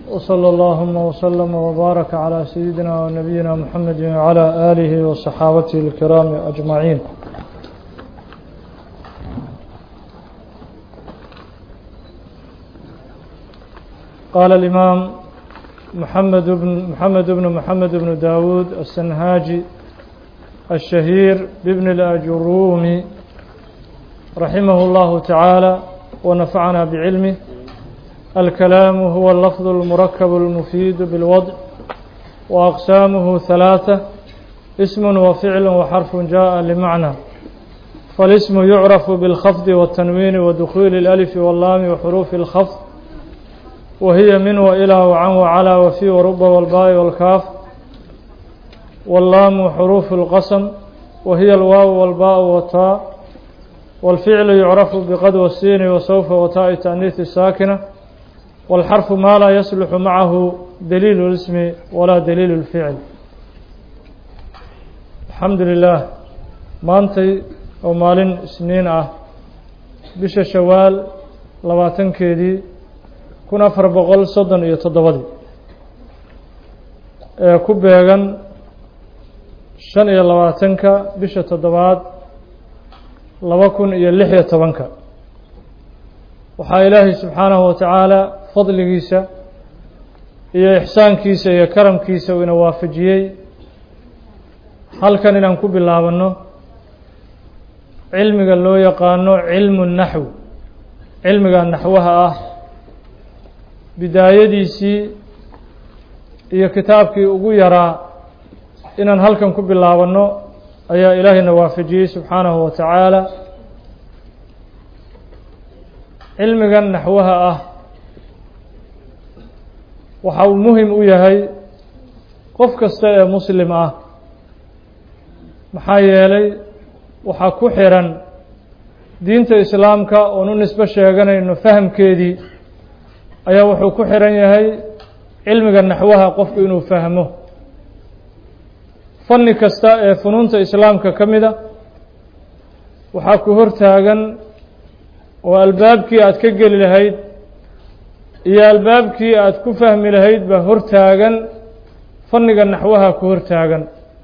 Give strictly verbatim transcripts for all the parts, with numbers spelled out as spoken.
وصلى اللهم وسلم وبارك على سيدنا ونبينا محمد وعلى آله وصحابته الكرام أجمعين. قال الإمام محمد بن محمد بن محمد بن داود السنهاجي الشهير بابن الأجرومي رحمه الله تعالى ونفعنا بعلمه: الكلام هو اللفظ المركب المفيد بالوضع، وأقسامه ثلاثة: اسم وفعل وحرف جاء لمعنى. فالاسم يعرف بالخفض والتنوين ودخول الألف واللام وحروف الخفض، وهي من وإلى وعن وعلى وفي ورب والباء والكاف، واللام حروف القسم وهي الواو والباء والتاء. والفعل يعرف بقد والسين وسوف وتاء التأنيث الساكنة. والحرف ما لا يصلح معه دليل الاسم ولا دليل الفعل. الحمد لله maantay oo maalin isniin ah bisha shawaal labaatankeedii kun afar boqol soddon iyo toddobadii ee ku beegan shan iyo labaatanka bisha toddobaad laba kun iyo lix iyo tobanka waxaa ilaahay subxaanahu wa tacaala fadligiisa iyo ixsaankiisa iyo karamkiisa uu ina waafajiyey halkan inaan ku bilaabanno cilmiga loo yaqaano cilmu naxw. cilmiga naxwaha ah bidaayadiisii iyo kitaabkii ugu yaraa inaan halkan ku bilaabanno ayaa ilaahayna waafajiyey subxaanahu wa tacaala. cilmigan naxwaha ah waxa uu muhim u yahay qof kasta ee muslim ah, maxaa yeelay waxaa ku xiran diinta islaamka oon u nisbo sheeganayno fahamkeedii ayaa wuxuu ku xiran yahay cilmiga naxwaha qofku inuu fahmo. fanni kasta ee funuunta islaamka ka mida waxaa ku hortaagan oo albaabkii aad ka geli lahayd iyo albaabkii aad ku fahmi lahayd baa hortaagan fanniga naxwaha ku hortaagan.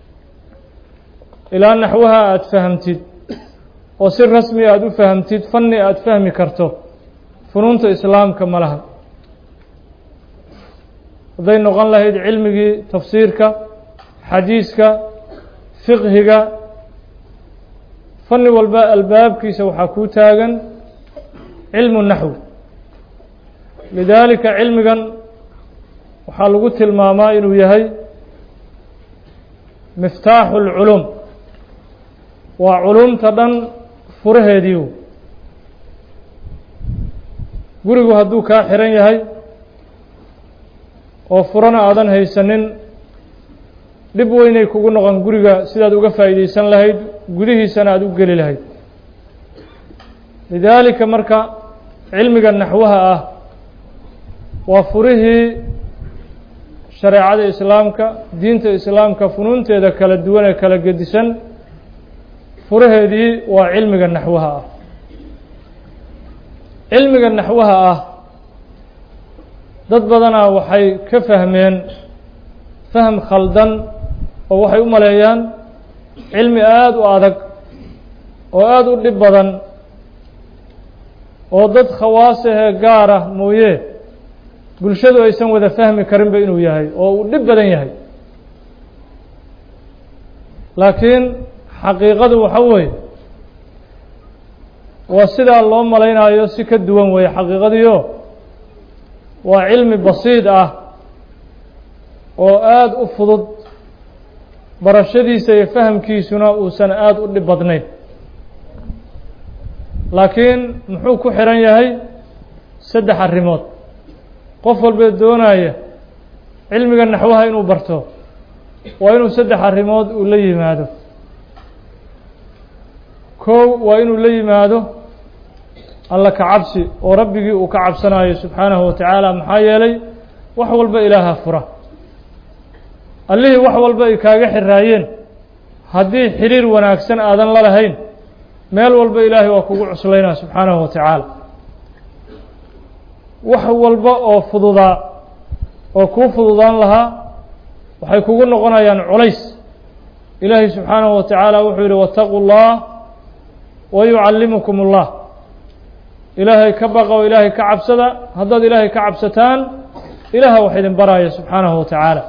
ilaa naxwaha aada fahamtid oo si rasmi aada u fahamtid fanni aada fahmi karto funuunta islaamka ma laha. hadday noqon lahayd cilmigii tafsiirka, xadiiska, fiqhiga, fanni walba albaabkiisa waxaa kuu taagan cilmu naxw. lidaalika cilmigan waxaa lagu tilmaamaa inuu yahay miftaaxu lculuum, waa culumta dhan furaheediiu. gurigu hadduu kaa xiran yahay oo furana aadan haysanin, dhib weynay kugu noqon guriga sidaad uga faa'iidaysan lahayd, gudihiisana aada u geli lahayd. lidaalika marka cilmiga naxwaha ah waa furihii shareecada islaamka, diinta islaamka funuunteeda kala duwan ee kala gedisan, furaheedii waa cilmiga naxwaha ah. cilmiga naxwaha ah dad badanaa waxay ka fahmeen faham khaldan oo waxay u maleeyaan cilmi aada u adag oo aada u dhib badan oo dad khawaasahee gaar ah mooye bulshadu aysan wada fahmi karinba inuu yahay oo uu dhib badan yahay. laakiin xaqiiqadu waxa weeye waa sidaa loo malaynayo si ka duwan weeye xaqiiqadiio waa cilmi basiid ah oo aada u fudud, barashadiisa iyo fahamkiisuna uusan aada u dhib badnayn. laakiin muxuu ku xiran yahay saddex arrimood. qof walba doonaya cilmiga naxwaha inuu barto waa inuu saddex arrimood uu la yimaado. kow waa inuu la yimaado alla ka cabsi oo rabbigii uu ka cabsanayo subxaanahu wa tacaala, maxaa yeelay wax walba ilaaha fura. allihii wax walba ay kaaga xiraayeen haddii xiriir wanaagsan aadan la lahayn, meel walba ilaahay waa kugu cuslaynaa subxaanahu wa tacaala. wax walba oo fududaa oo kuu fududaan lahaa waxay kugu noqonayaan culays ilaahay subxaanahu wa tacaala wuxuu yidhi wattaquu llah wa yucallimukum ullah ilaahay ka baqa oo ilaahay ka cabsada haddaad ilaahay ka cabsataan ilaaha wax idin baraya subxaanahu wa tacaala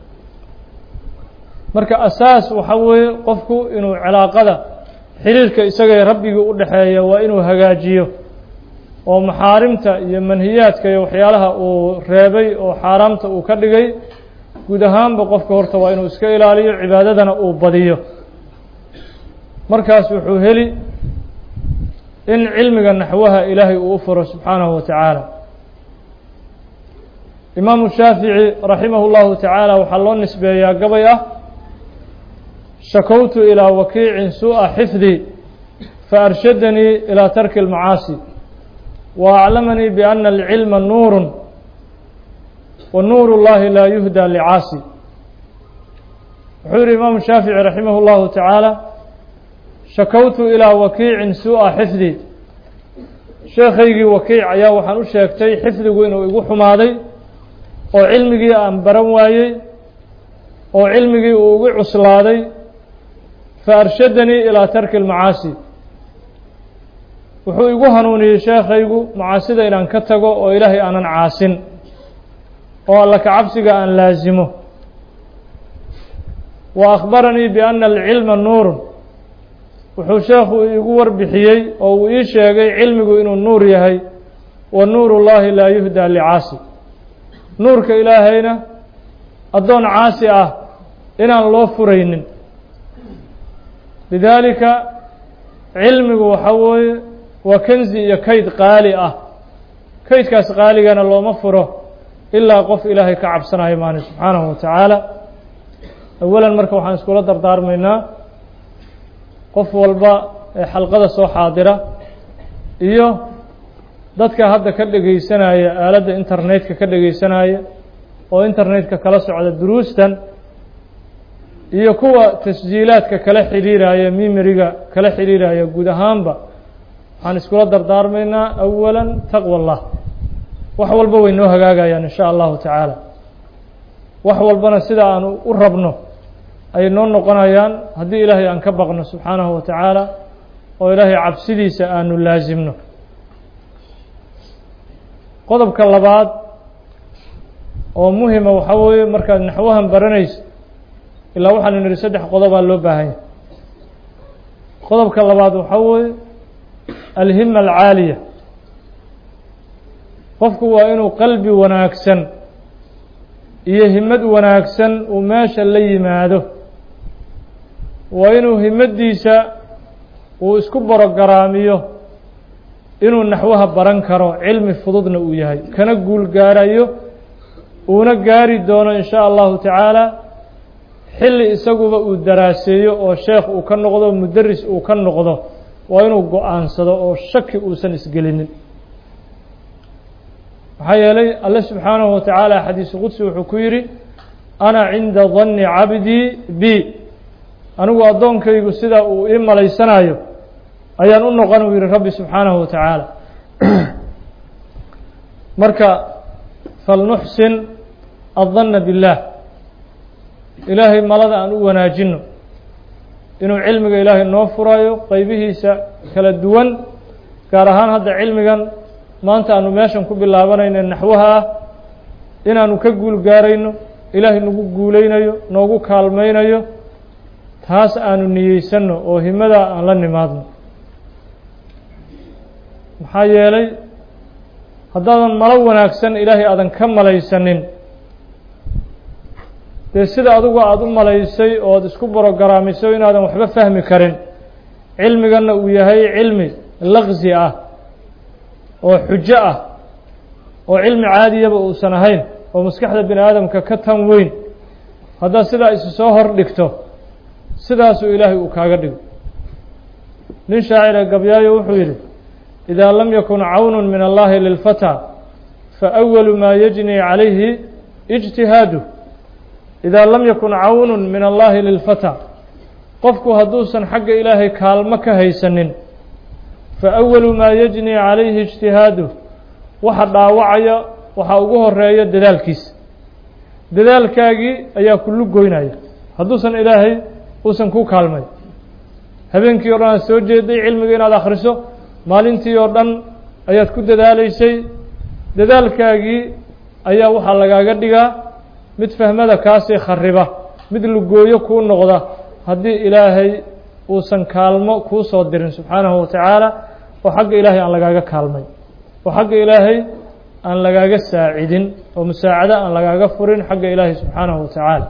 marka asaas waxa weeye qofku inuu cilaaqada xiriirka isaga ee rabbigii u dhexeeya waa inuu hagaajiyo oo maxaarimta iyo manhiyaadka iyo waxyaalaha uu reebay oo xaaraamta uu ka dhigay guud ahaanba qofka horta waa inuu iska ilaaliyo cibaadadana uu badiyo markaas wuxuu heli in cilmiga naxwaha ilaahay uu u furo subxaanahu wa tacaala imaamu shaafici raximahu llahu tacaala waxaa loo nisbeeyaa gabay ah shakowtu ilaa wakiicin suuءa xifdii faarshadanii ilaa tarki اlmacaasi wa aclamanii biana alcilma nuur wa nuur اllahi laa yuhdaa licaasi wuxuu yihi imaamu shaafici raximah اllahu tacaala shakowtu ilaa wakiicin suuءa xifdii sheekhaygii wakiic ayaa waxaan u sheegtay xifdigu inuu igu xumaaday oo cilmigii aan baran waayey oo cilmigii uu igu cuslaaday faarshadanii ilaa tarki اlmacaasi wuxuu igu hanuuniyey sheekhaygu macaasida inaan ka tago oo ilaahay aanan caasin oo alla ka cabsiga aan laasimo wa akhbaranii biana alcilma nuurun wuxuu sheekhu igu warbixiyey oo uu ii sheegay cilmigu inuu nuur yahay wa nuur اllahi laa yuhdaa licaasi nuurka ilaahayna addoon caasi ah inaan loo furaynin lidaalika cilmigu waxaa weeye waa kanzi iyo kayd qaali ah kaydkaas qaaligana looma furo ilaa qof ilaahay ka cabsanayo maani subxaanahu wa tacaala awalan marka waxaan iskula dardaarmaynaa qof walba ee xalqada soo xaadira iyo dadka hadda ka dhegaysanaya aaladda internetka ka dhegaysanaya oo internetka kala socda duruustan iyo kuwa tasjiilaadka kala xidhiiraya mimeriga kala xidhiiraya guud ahaanba waxaan iskula dardaarmaynaa awalan taqwa allah wax walba way noo hagaagayaan in sha allahu tacaala wax walbana sida aan u rabno ay noo noqonayaan haddii ilaahay aan ka baqno subxaanahu wa tacaala oo ilaahay cabsidiisa aanu laasimno qodobka labaad oo muhima waxaa weeye markaad naxwahan baranayso ilaa waxaanu nidhi saddex qodobaa loo baahan yahay qodobka labaad waxaa weeye alhima alcaaliya qofku waa inuu qalbi wanaagsan iyo himad wanaagsan uu meesha la yimaado waa inuu himaddiisa uu isku borogaraamiyo inuu naxwaha baran karo cilmi fududna uu yahay kana guul gaarayo uuna gaari doono in sha allahu tacaala xilli isaguba uu daraaseeyo oo sheekh uu ka noqdo mudaris uu ka noqdo waa inuu go-aansado oo shaki uusan isgelinin maxaa yeelay alle subxaanahu wa tacaala xadiisu qudsi wuxuu ku yidhi ana cinda danni cabdii bi anigu addoonkaygu sida uu ii malaysanayo ayaan u noqon uu yihi rabbi subxaanahu wa tacaala marka falnuxsin addanna biاllah ilaahay malada aan u wanaajino inuu cilmiga ilaahay noo furayo qaybihiisa kala duwan gaar ahaan hadda cilmigan maanta aanu meeshan ku bilaabanayno naxwaha ah inaanu ka guul gaarayno ilaahay nagu guulaynayo noogu kaalmaynayo taas aanu niyeysanno oo himada aan la nimaadno maxaa yeelay haddaadan malo wanaagsan ilaahay aadan ka malaysanin dee sida adigu aada u malaysay ood isku borogaraamisay inaadan waxba fahmi karin cilmiganna uu yahay cilmi laqsi ah oo xujo ah oo cilmi caadiyaba uusan ahayn oo maskaxda bini aadamka ka tan weyn haddaad sidaa isu soo hor dhigto sidaasuu ilaahay uu kaaga dhigo nin shaacira gabyaayo wuxuu yidhi idaa lam yakun cawnun min allahi lilfataa faأwalu maa yajni calayhi ijtihaadu idaa lam yakun cawnun min allahi lilfataa qofku hadduusan xagga ilaahay kaalmo ka haysanin faأwalu maa yajni calayhi ijtihaadu waxa dhaawacaya waxaa ugu horeeya dadaalkiisa dadaalkaagii ayaa kullu goynaya hadduusan ilaahay uusan ku kaalmay habeenkii oo dhan aad soo jeeday cilmiga inaad akhriso maalintii oo dhan ayaad ku dadaalaysay dadaalkaagii ayaa waxaa lagaaga dhigaa mid fahmada kaasii khariba mid lugooyo kuu noqda haddii ilaahay uusan kaalmo kuu soo dirin subxaanahu wa tacaala oo xagga ilaahay aan lagaaga kaalmay oo xagga ilaahay aan lagaaga saacidin oo musaacado aan lagaaga furin xagga ilaahay subxaanahu wa tacaala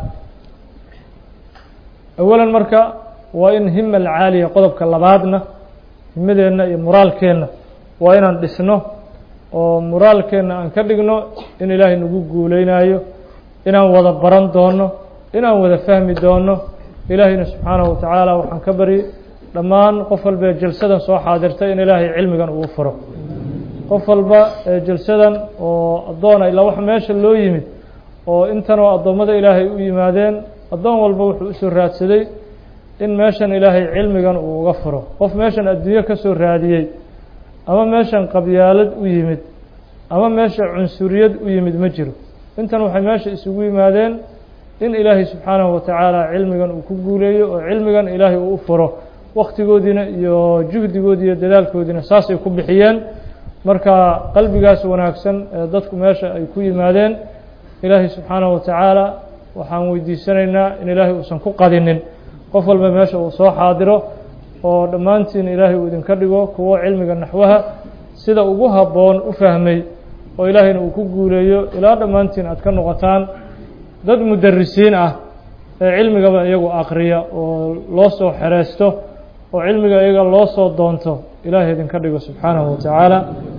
awalan marka waa in hima alcaaliya qodobka labaadna himadeenna iyo muraalkeenna waa inaan dhisno oo muraalkeenna aan ka dhigno in ilaahay nagu guuleynaayo inaan wada baran doono inaan wada fahmi doono ilaahayna subxaanahu wa tacaala waxaan ka bari dhammaan qof walba ee jalsadan soo xaadirtay in ilaahay cilmigan uu furo qof walba ee jalsadan oo addoona ilaa wax meesha loo yimid oo intanoo addoommada ilaahay u yimaadeen addoon walba wuxuu usoo raadsaday in meeshan ilaahay cilmigan uu uga furo qof meeshan adduunyo ka soo raadiyey ama meeshan qabyaalad u yimid ama meesha cunsuriyad u yimid ma jiro intan waxay meesha isugu yimaadeen in ilaahay subxaanahu wa tacaala cilmigan uu ku guuleeyo oo cilmigan ilaahay uu u furo waktigoodiina iyo juhdigoodi iyo dadaalkoodiina saasay ku bixiyeen marka qalbigaas wanaagsan ee dadku meesha ay ku yimaadeen ilaahay subxaanahu wa tacaala waxaan weydiisanaynaa in ilaahay uusan ku qadinin qof walba meesha uu soo xaadiro oo dhammaantiin ilaahay uu idinka dhigo kuwo cilmiga naxwaha sida ugu habboon u fahmay oo ilaahayna uu ku guuleeyo ilaa dhammaantiin aad ka noqotaan dad mudarisiin ah ee cilmigaba iyagu aqriya oo loo soo xereysto oo cilmiga iyaga loo soo doonto ilaahay idinka dhigo subxaanahu wa tacaala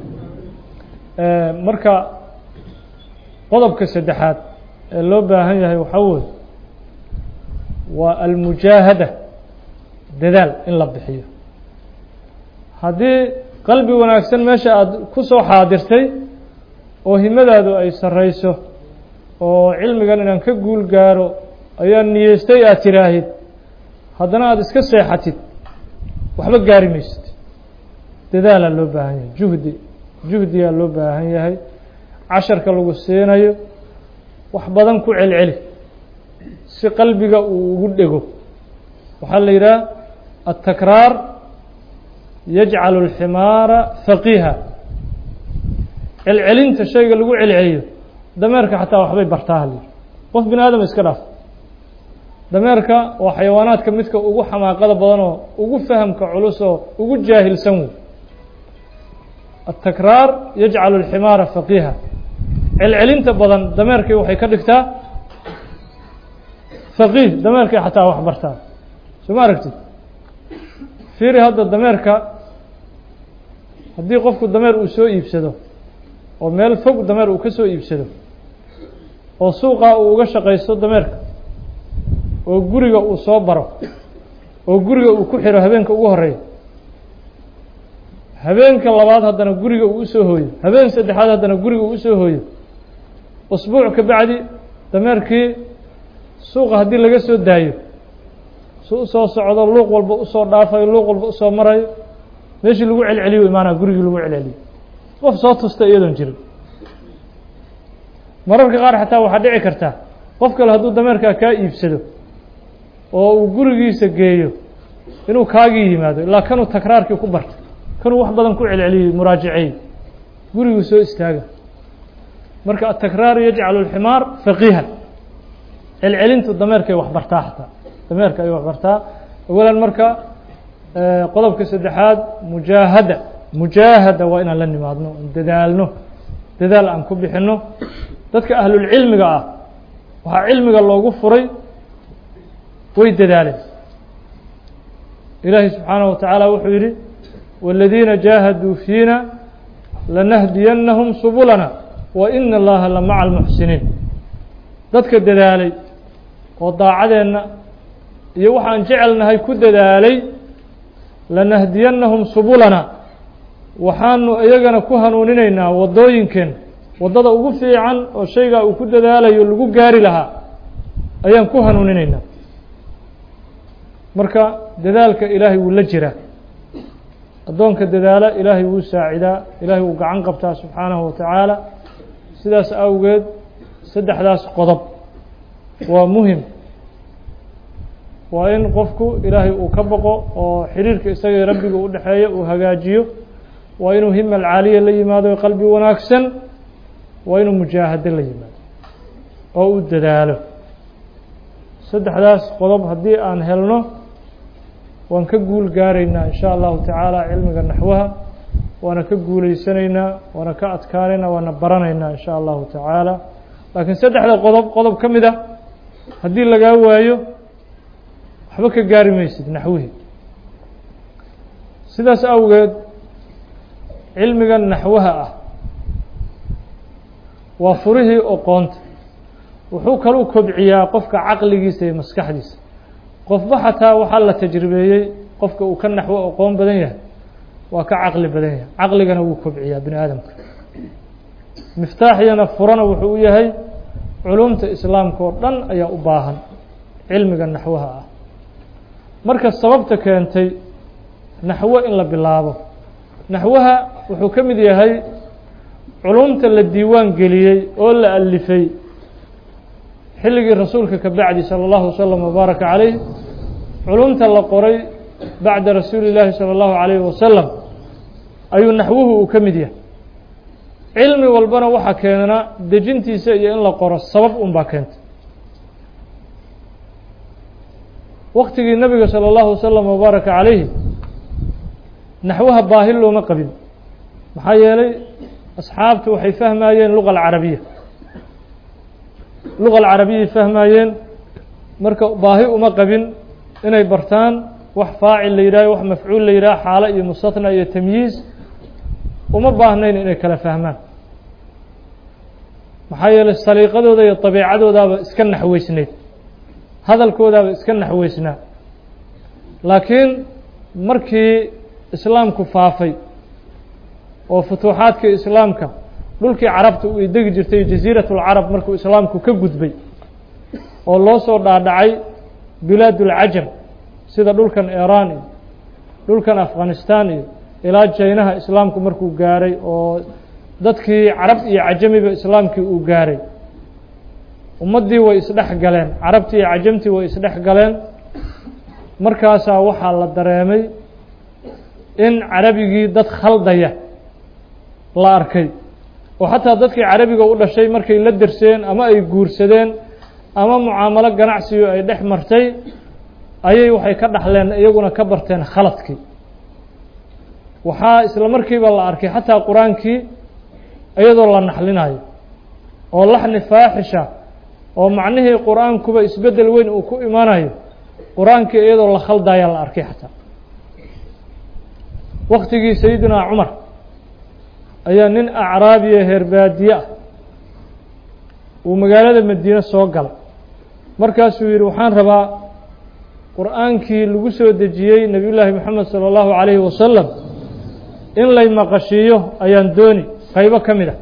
marka qodobka saddexaad ee loo baahan yahay waxaa weeye waa almujaahada dadaal in la bixiyo haddii qalbi wanaagsan meesha aada ku soo xaadirtay oo himadaadu ay sarreyso oo cilmigan inaan ka guul gaaro ayaa niyeystay aad tiraahid haddana aada iska seexatid waxba gaari maysid dadaalaa loo baahan yahay juhdi juhdiyaa loo baahan yahay casharka lagu siinayo wax badan ku celceli si qalbiga uu ugu dhego waxaa la yidhaha التكرار يجعل الحمار فقيها celcelinta shayga lagu celceliyo dameerka xataa waxbay bartaa li qof bini aadam iska dhaaf dameerka waa xayawaanaadka midka ugu xamaaqada badan oo ugu fahamka culus oo ugu jaahilsan wey التكرار يجعل الحمار فقيها celcelinta badan dameerkii waxay ka dhigtaa faqiih dameerkii xataa wax bartaa soo ma aragtid fiiri hadda dameerka haddii qofku dameer uu soo iibsado oo meel fog dameer uu ka soo iibsado oo suuqa uu uga shaqaysto dameerka oo guriga uu soo baro oo guriga uu ku xiro habeenka ugu horeeya habeenka labaad haddana guriga uu usoo hooyo habeen saddexaad haddana guriga uu usoo hooyo usbuuc ka bacdi dameerkii suuqa haddii laga soo daayo su usoo socdo luuq walba usoo dhaafayo luuq walba usoo marayo meeshii lagu celceliyo imaanaa gurigii lagu celceliyo qof soo tusta iyadoon jirin mararka qaar xataa waxaa dhici karta qof kale hadduu dameerkaa kaa iibsado oo uu gurigiisa geeyo inuu kaagii yimaado ilaa kanuu takraarkii ku bartay kanuu wax badan ku celceliyey muraajaceey guriguu soo istaaga marka atakraaru yajcalu alximaar faqiihan celcelintu dameerkay wax bartaa xataa dameerka ay wax bartaa awalan marka qodobka saddexaad mujaahada mujaahada waa inaan la nimaadno dadaalno dadaal aan ku bixinno dadka ahlulcilmiga ah waxaa cilmiga loogu furay way dadaaleen ilaahay subxaanahu wa tacaala wuxuu yidhi wاladiina jaahaduu fiina lanahdiyannahum subulana wa ina allaha la maca almuxsiniin dadka dadaalay oo daacadeenna iyo waxaan jecelnahay ku dadaalay lanahdiyannahum subulana waxaanu iyagana ku hanuuninaynaa waddooyinkeenna waddada ugu fiican oo shaygaa uu ku dadaalayo lagu gaari lahaa ayaan ku hanuuninaynaa marka dadaalka ilaahay wuu la jiraa addoonka dadaala ilaahay wuu saacidaa ilaahay wuu gacan qabtaa subxaanahu wa tacaala sidaas awgeed saddexdaas qodob ومهم وإن قفكو إلهي أكبقو وحريرك إستغي ربك ودحية وهجاجيو وإنه هم العالية اللي يمادو قلبي وناكسن وإنه مجاهد اللي يمادو أو الدلاله سد حداث قضب هدي أن هلنو وانكقول قارينا إن شاء الله تعالى علمك نحوها ونكقول سنينا ونكأتكارنا ونبرنا إن شاء الله تعالى لكن سد حداث قضب قضب كم ده هدي اللي قاوه أيو حبك قاري ميسد نحوه سداس أوجد علمك نحوها وفره أقونت wuxuu kaluu kobciyaa qofka caqligiisa iyo maskaxdiisa qofba xataa waxa la tajribeeyay qofka uu ka naxwo aqoon badan yahay waa ka caqli badan yahay caqligana wuu kobciyaa bini aadamka miftaaxiyana furana wuxuu u yahay culumta islaamka oo dhan ayaa u baahan cilmiga naxwaha ah marka sababta keentay naxwo in la bilaabo naxwaha wuxuu ka mid yahay culumta la diiwaan geliyay oo la alifay xilligii rasuulka ka bacdi sala allahu wasalam wabaaraka calayh culumta la qoray bacda rasuuli illaahi sala allahu calayhi wasalam ayuu naxwuhu uu ka mid yahay cilmi walbana waxaa keenana dejintiisa iyo in la qoro sabab unbaa keentay waqtigii nabiga sala allahu wasalam wabaaraka calayhi naxwaha baahi looma qabin maxaa yeelay asxaabtu waxay fahmayeen luga alcarabiya luga alcarabiya fahmayeen marka baahi uma qabin inay bartaan wax faacil la yidhaaho wax mafcuul la yidhaho xaalo iyo mustatna iyo tamyiiz uma baahnayn inay kala fahmaan maxaa yeelay saliiqadooda iyo dabiicadoodaaba iska naxweysnayd hadalkoodaaba iska naxweysnaa laakiin markii islaamku faafay oo futuuxaadka islaamka dhulkii carabta uu degi jirtay jasiiratul carab markuu islaamku ka gudbay oo loo soo dhaadhacay bilaadul cajam sida dhulkan iiraan iyo dhulkan afghanistan iyo ilaa jaynaha islaamku markuu gaaray oo dadkii carab iyo cajamiba islaamkii uu gaaray ummaddii way isdhex galeen carabtii iyo cajamtii way isdhex galeen markaasaa waxaa la dareemay in carabigii dad khaldaya la arkay oo xataa dadkii carabiga u dhashay markay la derseen ama ay guursadeen ama mucaamalo ganacsiyo ay dhex martay ayay waxay ka dhaxleen iyaguna ka barteen khaladkii waxaa isla markiiba la arkay xataa qur-aankii iyadoo la naxlinayo oo laxni faaxisha oo macnihii qur-aankuba isbeddel weyn uu ku imanayo qur-aankii iyadoo la khaldaya la arkay xataa waqtigii sayidina cumar ayaa nin acraabiya heerbaadiye ah uu magaalada madiine soo galay markaasuu yidhi waxaan rabaa qur-aankii lagu soo dejiyey nebiyullaahi moxamed sala allahu calayhi wasalam in lay maqashiiyo ayaan dooni qaybo ka mid ah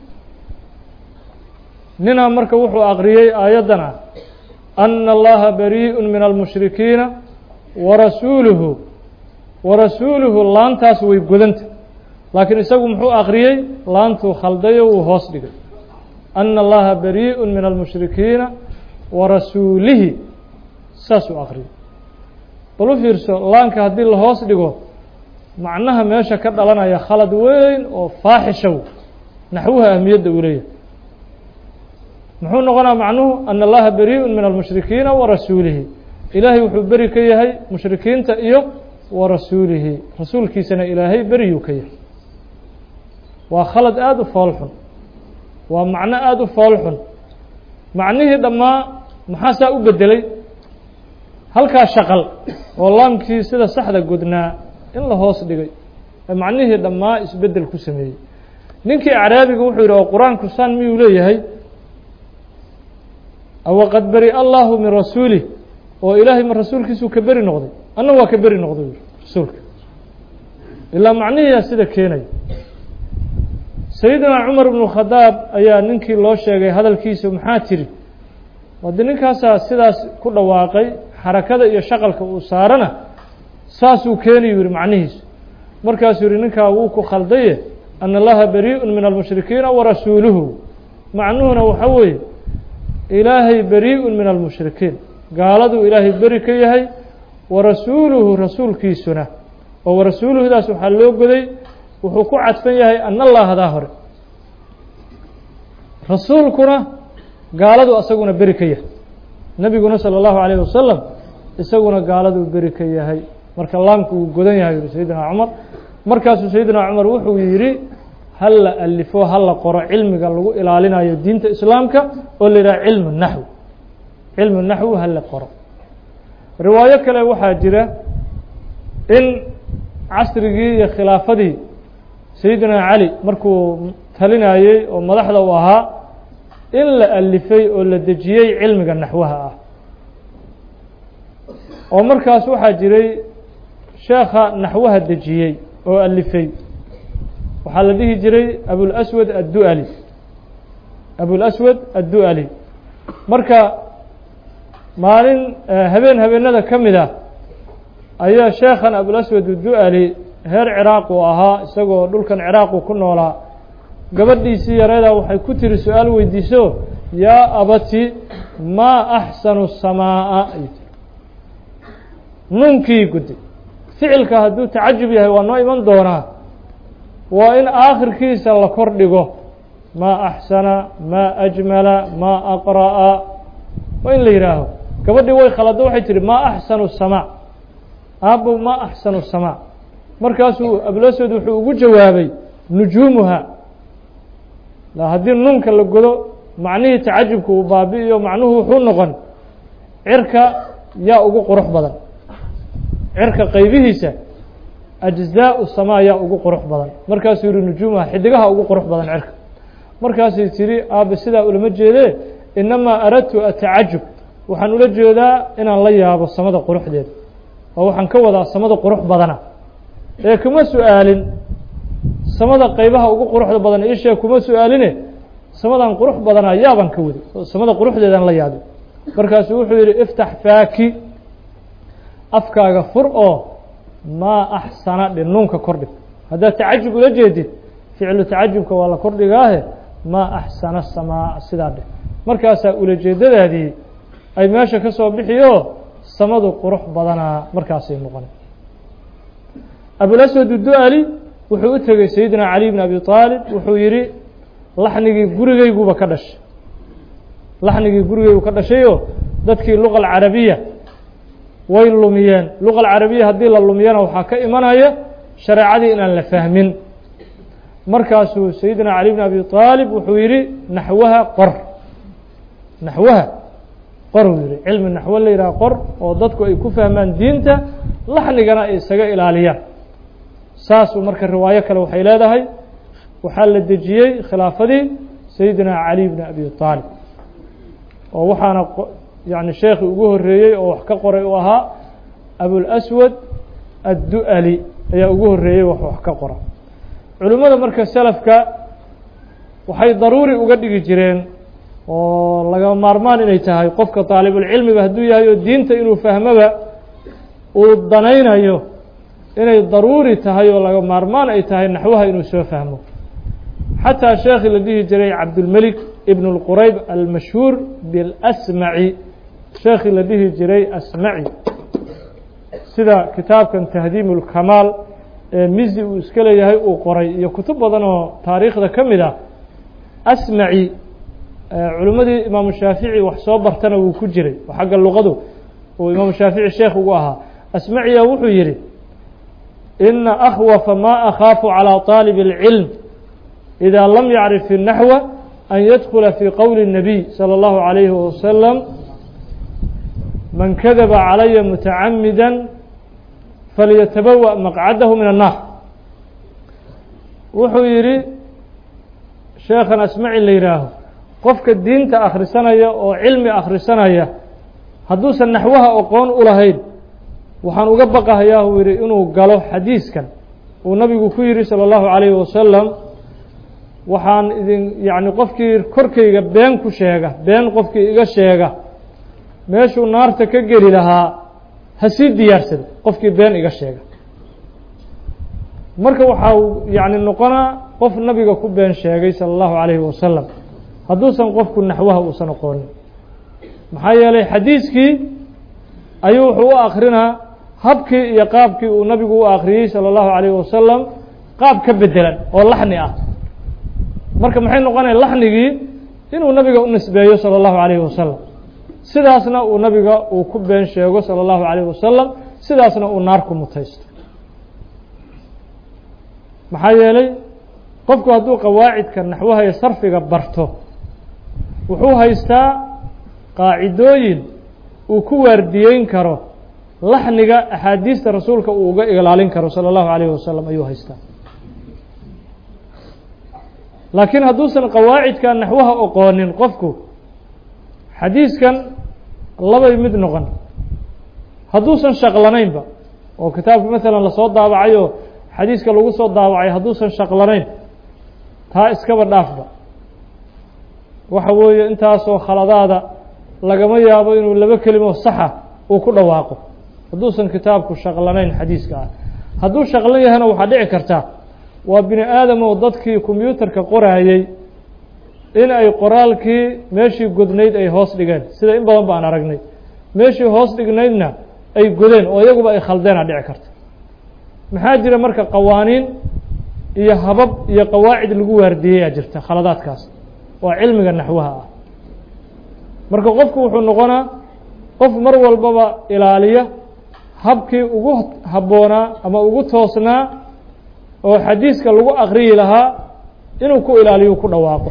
ninaa marka wuxuu aqriyey aayaddan ah ana allaha barii'un min almushrikiina warasuuluhu warasuuluhu laantaas way godanta laakiin isagu muxuu aqriyey laantuu khaldayo wuu hoos dhigay ana allaha barii'un min almushrikiina warasuulihi saasuu aqriyey bal u fiirso laanka haddii la hoos dhigo macnaha meesha ka dhalanaya khalad weyn oo faaxishow naxwuha ahmiyadda uu leeyahay muxuu noqonaa macnuhu ana allaha barii'un min almushrikiina warasuulihi ilaahay wuxuu beri ka yahay mushrikiinta iyo warasuulihi rasuulkiisana ilaahay beriyuu ka yahay waa khalad aada u foolxun waa macno aada u foolxun macnihii dhammaa maxaa saa u beddelay halkaa shaqal oo laamkii sida saxda godnaa in la hoos dhigay ee macnihii dhammaa isbeddel ku sameeyey ninkii acraabiga wuxuu yidhi oo qur-aanku saan miyuu leeyahay awaqad bari allahu min rasuulih oo ilaahay ma rasuulkiisuu ka beri noqday anna waa ka beri noqday yidhi rasuulka ilaa macnihiiyaa sida keenaya sayidina cumar ibnu khadaab ayaa ninkii loo sheegay hadalkiisa maxaa tiri wade ninkaasaa sidaas ku dhawaaqay xarakada iyo shaqalka uu saarana saasuu keeniyu yihi macnihiisu markaasuu yihi ninkaa wuu ku khaldaye ana allaha barii'un min almushrikiina warasuuluhu macnuhuna waxa weeye ilaahay barii'un min almushrikiin gaaladuu ilaahay beri ka yahay warasuuluhu rasuulkiisuna oo warasuuluhudaas waxaa loo goday wuxuu ku cadfan yahay ana allahadaa hore rasuulkuna gaaladu isaguna beri ka yahay nebiguna salى اllahu عalayه wasalam isaguna gaaladuu beri ka yahay marka laamku uu godan yahay yihi sayidina cumar markaasuu sayidina cumar wuxuu yidhi hal la alifo ha la qoro cilmiga lagu ilaalinayo diinta islaamka oo la yidhaha cilmu naxw cilmu naxwi ha la qoro riwaayo kale waxaa jira in casrigii iyo khilaafadii sayidina cali markuu talinayey oo madaxda u ahaa in la alifay oo la dejiyey cilmiga naxwaha ah oo markaas waxaa jiray sheekha naxwaha dejiyey oo alifay waxaa la dhihi jiray abulaswad addu'ali abulaswad addu'ali marka maalin habeen habeenada ka mid ah ayaa sheekhan abulaswad addu'ali heer ciraaq uu ahaa isagoo dhulkan ciraaqu ku noolaa gabadhiisii yareedaa waxay ku tiri su-aal weydiiso yaa abati maa axsanu samaa'a nuunkii guddi ficilka hadduu tacajub yahay waa noo iman doonaa waa in aakhirkiisa la kor dhigo maa axsana maa ajmala maa aqra'a waa in la yidhaaho gabadhii way khalado waxay tihi maa axsanu samaa aabbow maa axsanu samaa markaasuu abulaswad wuxuu ugu jawaabay nujuumuha haddii nuunka la godo macnihii tacajubka uu baabi'iyo macnuhu wuxuu noqon cirka yaa ugu qurux badan cirka qaybihiisa ajzaau samaa yaa ugu qurux badan markaasuu yihi nujuumuha xidigaha ugu qurux badan cirka markaasay tiri aabe sidaa ulama jeedee inamaa aradtu atacajub waxaan ula jeedaa inaan la yaabo samada quruxdeeda oo waxaan ka wadaa samada qurux badana ee kuma su-aalin samada qaybaha ugu quruxda badan ishee kuma su-aaline samadan qurux badanaa yaabaan ka wadi samada quruxdeedaan la yaabay markaasuu wuxuu yidhi iftax faaki afkaaga fur oo maa axsana dhe nuunka kordhig haddaad tacajub ula jeedid ficlu tacajubka waa la kordhigaahe maa axsana samaa sidaa dheh markaasaa ulajeedadaadii ay meesha ka soo bixiyo samadu qurux badanaa markaasay noqon abulaswad addu'ali wuxuu u tegey sayidina cali bn abi aalib wuxuu yidhi laxnigii gurigayguba ka dhashay laxnigii gurigaygu ka dhashayoo dadkii luqa alcarabiya way lumiyeen luqa alcarabiya haddii la lumiyana waxaa ka imanaya shareecadii inaan la fahmin markaasuu sayidina cali bn abi aalib wuxuu yidhi naxwaha qor naxwaha qor uu yihi cilmi naxwo la yidhaha qor oo dadku ay ku fahmaan diinta laxnigana ay isaga ilaaliyaan saasuu marka riwaayo kale waxay leedahay waxaa la dejiyey khilaafadii sayidina cali bn abi aalib oo waxaana yani sheekhii ugu horeeyey oo wax ka qoray uu ahaa abulaswad addu'ali ayaa ugu horeeyey wax wax ka qora culimmada marka selafka waxay daruuri uga dhigi jireen oo laga maarmaan inay tahay qofka daalibulcilmiba hadduu yahay oo diinta inuu fahmoba uu danaynayo inay daruuri tahay oo laga maarmaan ay tahay naxwaha inuu soo fahmo xataa sheekhi la dhihi jiray cabdulmelik ibn اlqurayb almashhuur biاlasmaci sheekhi la dhihi jiray asmaci sida kitaabkan tahdiim اlkamaal ee mizi uu iska leeyahay uu qoray iyo kutub badan oo taariikhda ka mid ah asmaci culimmadii imaamu shaafici wax soo bartana wuu ku jiray oo xagga luqadu uu imaamu shaafici sheekh ugu ahaa asmaciya wuxuu yidhi ina akhwafa ma akhaafu calى طaalib اlcilm إida lam yacrif الnaxwa an yadkula fii qowli الnabiy salى اllahu عalayhi wasalam man kadaba calaya mutacamida falyatabawa maqcadahu min الnaar wuxuu yidhi sheekhan asmaci la yihaaho qofka diinta akhrisanaya oo cilmi akhrisanaya hadduusan naxwaha aqoon u lahayn waxaan uga baqahayaa uu yidhi inuu galo xadiiskan uu nabigu ku yidhi salى اllahu عalayhi wasalam waxaan idin yacni qofkii korkayga been ku sheega been qofkii iga sheega meeshuu naarta ka geli lahaa ha sii diyaarsada qofkii been iga sheega marka waxaa yacni noqonaa qof nabiga ku been sheegay salى اllahu عalayhi wasalam hadduusan qofku naxwaha uusan aqoonin maxaa yeelay xadiiskii ayuu wuxuu u akrinaa habkii iyo qaabkii uu nabigu u akriyey salى الlahu عalيه wasalam qaab ka bedelan oo laxni ah marka maxay noqonaya laxnigii inuu nabiga u nisbeeyo salى الlahu عalيه wasalam sidaasna uu nabiga uu ku been sheego salى الlahu عalيه wasalam sidaasna uu naar ku mutaysto maxaa yeelay qofku hadduu qawaacidka naxwaha iyo sarfiga barto wuxuu haystaa qaacidooyin uu ku waardiyeyn karo laxniga axaadiista rasuulka uu uga ilaalin karo salى الlahu عalيه wasalam ayuu haystaa laakiin hadduusan qawaacidka naxwaha oqoonin qofku xadiiskan labay mid noqon hadduusan shaqlanaynba oo kitaabka maalan lasoo daabacayo xadiiska lagu soo daabacay hadduusan shaqlanayn taa iskaba dhaafba waxa weeye intaasoo khaladaada lagama yaabo inuu laba kelimo saxa uu ku dhawaaqo hadduusan kitaabku shaqlanayn xadiiska ah hadduu shaqlan yahana waxaa dhici karta waa bini aadam oo dadkii kombyuutarka qoraayey in ay qoraalkii meeshii godnayd ay hoos dhigeen sida in badan baan aragnay meeshii hoos dhignaydna ay godeen oo iyaguba ay khaldeena dhici karta maxaa jira marka qawaaniin iyo habab iyo qawaacid lagu waardiyeyaa jirta khaladaadkaas waa cilmiga naxwaha ah marka qofku wuxuu noqonaa qof mar walbaba ilaaliya habkii ugu habboonaa ama ugu toosnaa oo xadiiska lagu akriyi lahaa inuu ku ilaaliyo ku dhawaaqo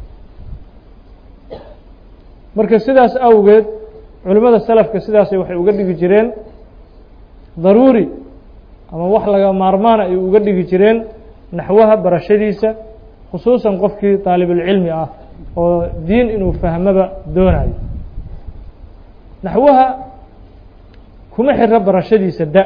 marka sidaas awgeed culimmada salafka sidaasay waxay uga dhigi jireen daruuri ama wax laga maarmaana ay uga dhigi jireen naxwaha barashadiisa khusuusan qofkii daalibulcilmi ah oo diin inuu fahmaba doonayo naxwaha kuma xira barashadiisa da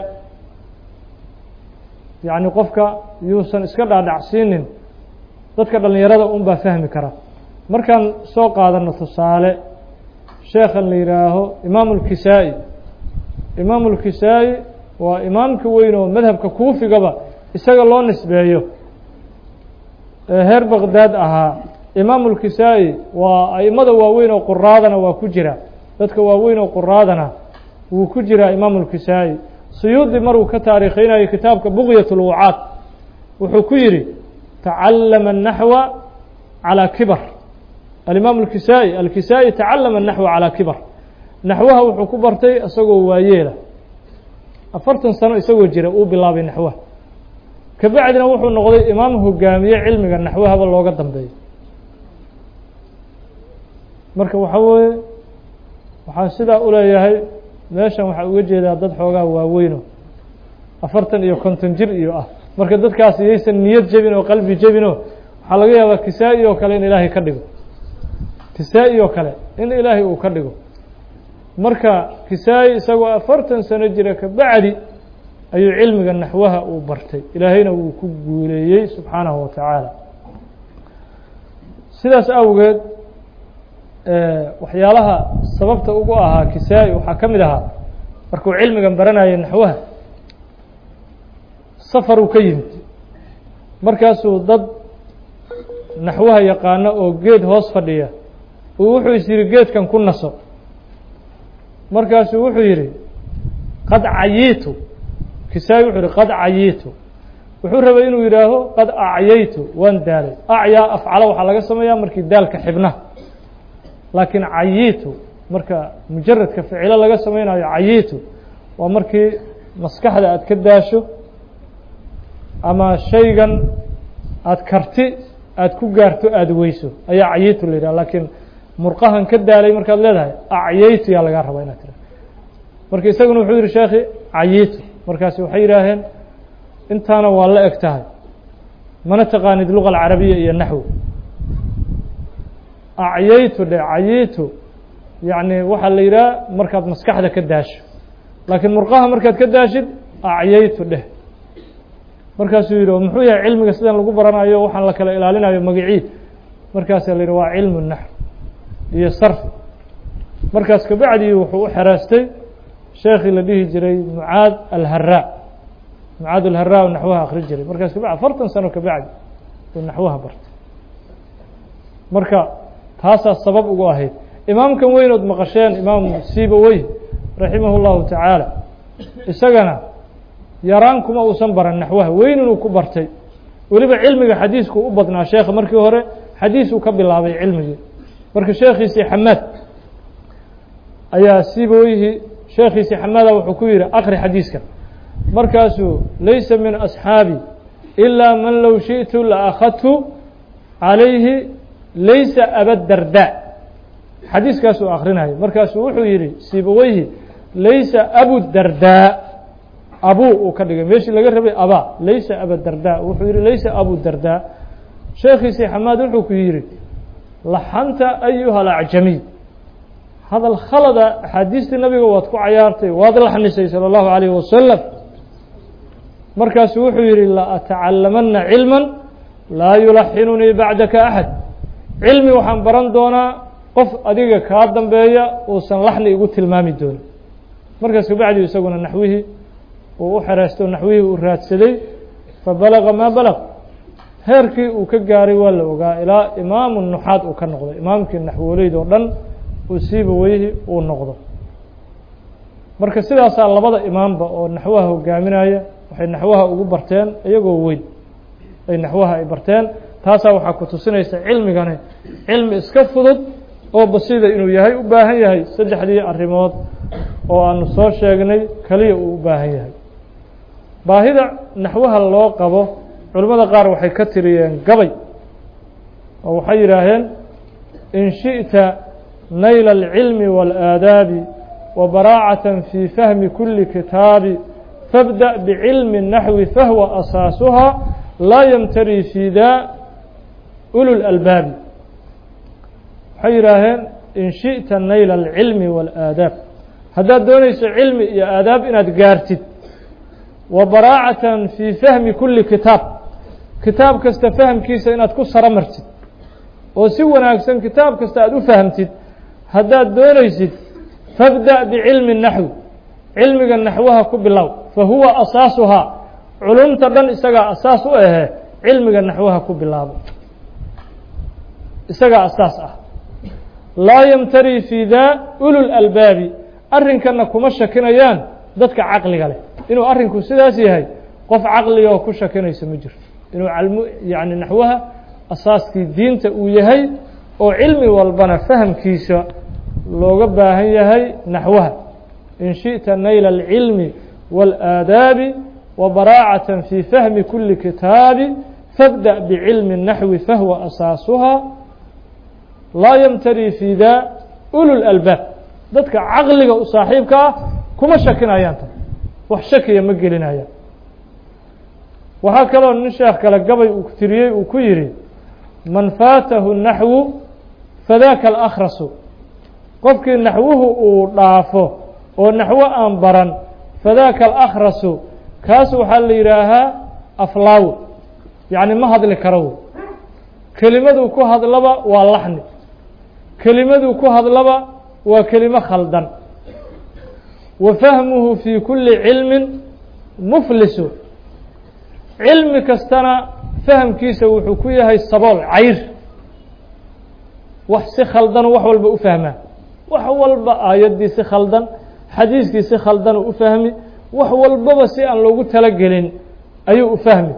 yacni qofka yuusan iska dhaadhacsiinin dadka dhallinyarada un baa fahmi kara markaan soo qaadano tusaale sheekhan la yihaaho imaamu اlkisaa-i imaamu اlkisaa-i waa imaamka weyn oo madhabka kuufigaba isaga loo nisbeeyo ee heer baqdaad ahaa imaamu اlkisaa-i waa aimada waaweyn oo quraadana waa ku jira dadka waaweyn oo quraadana wuu ku jiraa imaamu اlkisaa-i suyuudi maruu ka taariikheynayo kitaabka buqyat اlwucaad wuxuu ku yidhi tacallama الnaxwa calى kibar alimaam اlkisaa-i alkisaa-i tacallama الnaxwa calى kibar naxwaha wuxuu ku bartay isagoo waayeela afartan sano isagoo jira uu bilaabay naxwaha kabacdina wuxuu noqday imaam hogaamiye cilmiga naxwahaba looga dambeeyo marka waxa weeye waxaan sidaa u leeyahay meeshan waxaa uga jeedaa dad xoogaa waaweyno afartan iyo konton jir iyo ah marka dadkaas yaysan niyad jebin oo qalbi jebin oo waxaa laga yaabaa kisaa-i oo kale in ilaahay ka dhigo kisaa-i oo kale in ilaahay uu ka dhigo marka kisaa-i isagoo afartan sano jira kabacdi ayuu cilmiga naxwaha uu bartay ilaahayna wuu ku guuleeyey subxaanahu wa tacaala sidaas awgeed waxyaalaha sababta ugu ahaa kisaa-i waxaa ka mid ahaa markuu cilmigan baranayay naxwaha safaruu ka yimid markaasuu dad naxwaha yaqaano oo geed hoos fadhiya uu wuxuu is yihi geedkan ku naso markaasuu wuxuu yidhi qad cayiitu kisaa-i wuxuu yihi qad cayiitu wuxuu rabay inuu yidhaaho qad acyaytu waan daalay acyaa afcalo waxaa laga sameeyaa markii daalka xibnaha laakiin cayiitu marka mujaradka ficilo laga sameynayo cayiitu waa markii maskaxda aad ka daasho ama shaygan aada karti aada ku gaarto aada weyso ayaa cayiitu la yidhaha laakiin murqahan ka daalay markaad leedahay acyaytu yaa lagaa rabaa inaad tira marka isaguna wuxuu yihi sheekhi cayiitu markaasi waxay yidhaaheen intaana waa la eg tahay mana taqaanid luga alcarabiya iyo naxw acyaytu dhe cayiitu yacni waxaa la yidhaha markaad maskaxda ka daasho laakiin murqaha markaad ka daashid acyaytu dheh markaasuu yidhi muxuu yahay cilmiga sidan lagu baranayo waxaan la kala ilaalinayo magacii markaasaa la yidhi waa cilmu naxw iyo sarfi markaas kabacdii wuxuu u xeraastay sheekii la dhihi jiray mucaad alharaa mucaad alharaa naxwaha akri jiray markaas kabacdi afartan sano kabacdi uu naxwaha bartay marka taasaa sabab ugu ahayd إمام كان وين مقشين إمام سيبويه رحمه الله تعالى إسقنا يرانكم أو سنبر النحوه وين كبرتي ولبا علمك حديثك أبطنا شيخ مركي هوري حديثه كبل الله علمك مركي شيخي سي حماد أيا سيبويه شيخي سي حماد وحكوير آخر حديثك مركاسو ليس من أصحابي إلا من لو شئت لأخذته عليه ليس أبا الدرداء حديث كاسو آخرنا مركاسو وحويري سيبويه ليس أبو الدرداء أبو وكذا ماشي لقرب أبا ليس أبا الدرداء وحويري ليس أبو الدرداء شيخي سي حماد وحكويري لحنت أيها الأعجمي هذا الخلد حديث النبي واتكو عيارتي وهذا الحنيسي صلى الله عليه وسلم مركز وحيري لا أتعلمن علما لا يلحنني بعدك أحد علمي وحن برندونا قف أديك كادم بيا وسن لحني قلت المامي دون مركز بعد يسوون نحوه وحرستون نحوه ورات سلي فبلغ ما بلغ هيركي وكجاري ولا وقا إلى إمام النحات وكنقض إمام كن نحولي دورن وسيبويه ونقضه مركز سيدا صار لبض إمام ونحوه وقامنايا waxay naxwaha ugu barteen iyagoo weyn ay naxwaha ay barteen taasa waxa ku tusinaysa cilmigana cilmi iska fudud oo basiida inuu yahay u baahan yahay saddexdii arimood oo aan soo sheegnay kaliya uu u baahan yahay baahida naxwaha loo qabo culimada qaar waxay ka tiriyeen gabay oo waxay yiraahdeen in shi'ta nayl al-ilmi wal aadabi wa bara'atan fi fahmi kulli kitabi فابدأ بعلم النحو فهو أساسها لا يمتري في ذا أولو الألباب حيراهن إن شئت نيل العلم والآداب هذا دونيس علم يا آداب إن أتقارتد وبراعة في فهم كل كتاب كتاب كستفهم كيس إن أتكسر مرتد وسوى أكسن كتاب كستأدو فهمتد هذا دونيس فابدأ بعلم النحو علمك النحوها كب الله فهو أساسها علوم تدن إسقى أساسه علمك النحوها كب الله إسقى أساسه لا يمتري في ذا أولو الألباب أرنك أنكم الشكنيان ذاتك عقلي عليه إنه أرنكم سداسي هاي قف عقلي وكل شكنا يسمجر إنه علم يعني نحوها أساس في الدين تأويهي وعلمي والبنا فهم كيسا لو قبها هي نحوها إن شئت نيل العلم والآداب وبراعة في فهم كل كتاب فابدأ بعلم النحو فهو أساسها لا يمتري في ذا أولو الألباب ذاتك عقلك وصاحبك كما شكنا أيانتا وحشك يمقلنا أيان وهكذا النشاخ كالقبي وكتريه وكيري من فاته النحو فذاك الأخرس قفك نحوه ضعفه ونحو أنبرا فذاك الأخرس كاسو حل يراها أفلاو يعني ما هذا الكرو كلمة كو هذا لبا واللحن كلمة كو هذا لبا وكلمة خلدن وفهمه في كل علم مفلس علم كستنا فهم كيس وحكوية هاي الصبال عير وحسي خلدن وحول بأفهمه وحول بآيات سي خلدن حديثك سي خلدن وفهمي وحول بابا سي أن لوغو تلقلين أيو فهمي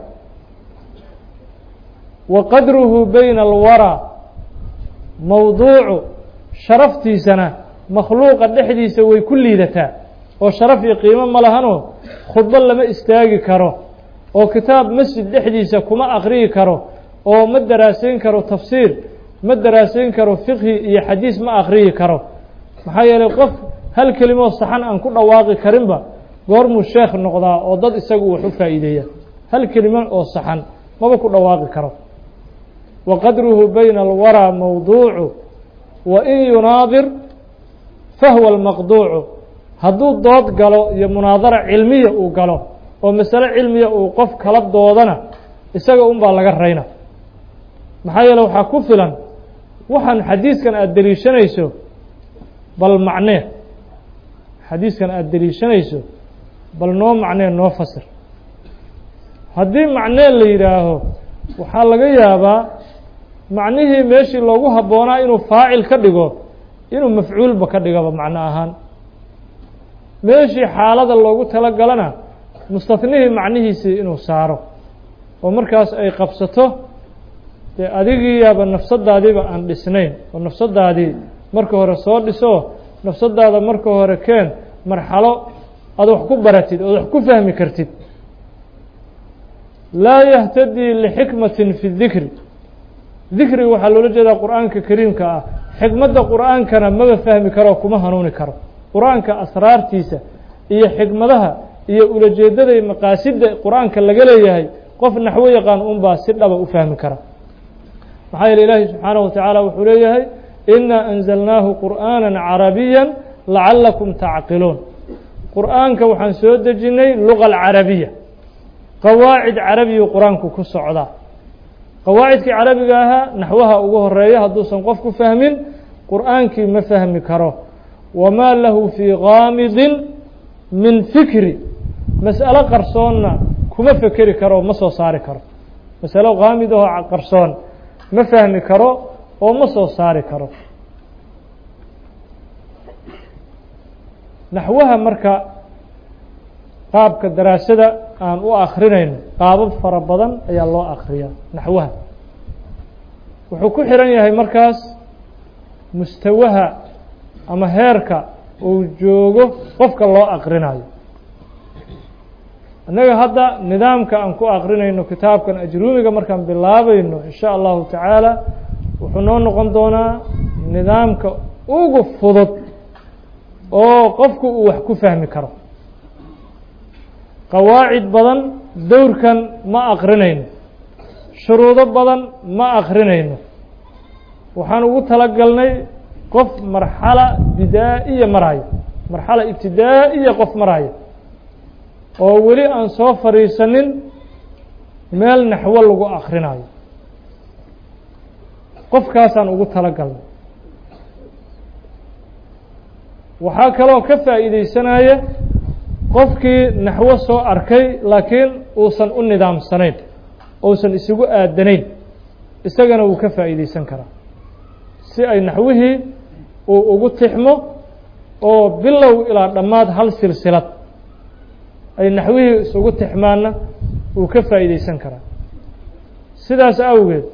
وقدره بين الورى موضوع شرفتي سنة مخلوق الدحدي سوي كل ذاتا وشرفي قيمة ملهنو خطبا لما استاقي كارو وكتاب مسجد دحدي سكما أغري كارو ومدراسين كارو تفسير مدراسين كارو فقهي يا حديث ما أغري كارو محايا لقف هل كلمة صحن أن كل واقع كريمبا قرم الشيخ النقضاء وضد السجو وحفا إليه هل كلمة صحن ما بكل واقع كرو وقدره بين الورى موضوع وإن يناظر فهو المقضوع هدو الضوء قالوا يا مناظرة علمية وقالوا ومسألة علمية وقف كلب ضوضنا السجو أم بالغرينا محايا لو حكوفلا وحن حديث كان الدليشان يسوع بل معناه حديث كان الدليشان يسوع بل نو معناه نو فسر هدي معناه اللي يراهو وحال لغا يابا معنيه ماشي لوغو هبونا انه فاعل كدغو inuu mafcuulba ka dhigaba macno ahaan meeshii xaalada loogu talagalana mustathnihii macnihiisii inuu saaro oo markaas ay qabsato dee adigiiyaaba nafsadaadiiba aan dhisnayn oo nafsadaadii marka hore soo dhiso nafsadaada marka hore keen marxalo aad wax ku baratid ood wax ku fahmi kartid laa yahtadii lixikmatin fi dikri dikriga waxaa loola jeedaa qur'aanka kariimka ah xikmadda qur'aankana maba fahmi karo kuma hanuuni karo qur'aanka asraartiisa iyo xikmadaha iyo ulajeedada iyo maqaasidda qur'aanka laga leeyahay qof naxwo yaqaan unbaa si dhaba u fahmi kara maxaa yeele ilaahi subxaanahu watacaala wuxuu leeyahay inaa anzalnaahu qur'aana carabiya lacalakum tacqiluun qur'aanka waxaan soo dejinnay luga alcarabiya qawaacid carabiyu qur-aanku ku socdaa qawaacidkii carabiga ahaa naxwaha ugu horeeya hadduusan qofku fahmin qur'aankii ma fahmi karo wamaa lahu fii qaamidin min fikri mas'alo qarsoonna kuma fekeri karo ma soo saari karo masalo qaamid oo qarsoon ma fahmi karo oo ma soo saari karo naxwaha marka qaabka daraasada aan u akrinayno qaabab fara badan ayaa loo akriyaa naxwaha wuxuu ku xiran yahay markaas mustawaha ama heerka uu joogo qofka loo akrinayo annaga hadda nidaamka aan ku akrinayno kitaabkan ajruumiga markaan bilaabayno in sha allahu tacaala wuxuu noo noqon doonaa nidaamka ugu fudud oo qofku uu wax ku fahmi karo qawaacid badan dowrkan ma akrinayno shuruudo badan ma akrinayno waxaan ugu talagalnay qof marxala bidaa'iya maraayo marxala ibtidaa'iya qof maraayo oo weli aan soo fadhiisanin meel naxwo lagu akrinayo qofkaasaan ugu talagalnay waxaa kaloo ka faa'iideysanaya qofkii naxwo soo arkay laakiin uusan u nidaamsanayn uusan isugu aadanayn isagana wuu ka faa'iideysan karaa si ay naxwihii uu ugu tixmo oo bilow ilaa dhammaad hal silsilad ay naxwihii isugu tixmaanna uu ka faa'iideysan karaa sidaas awgeed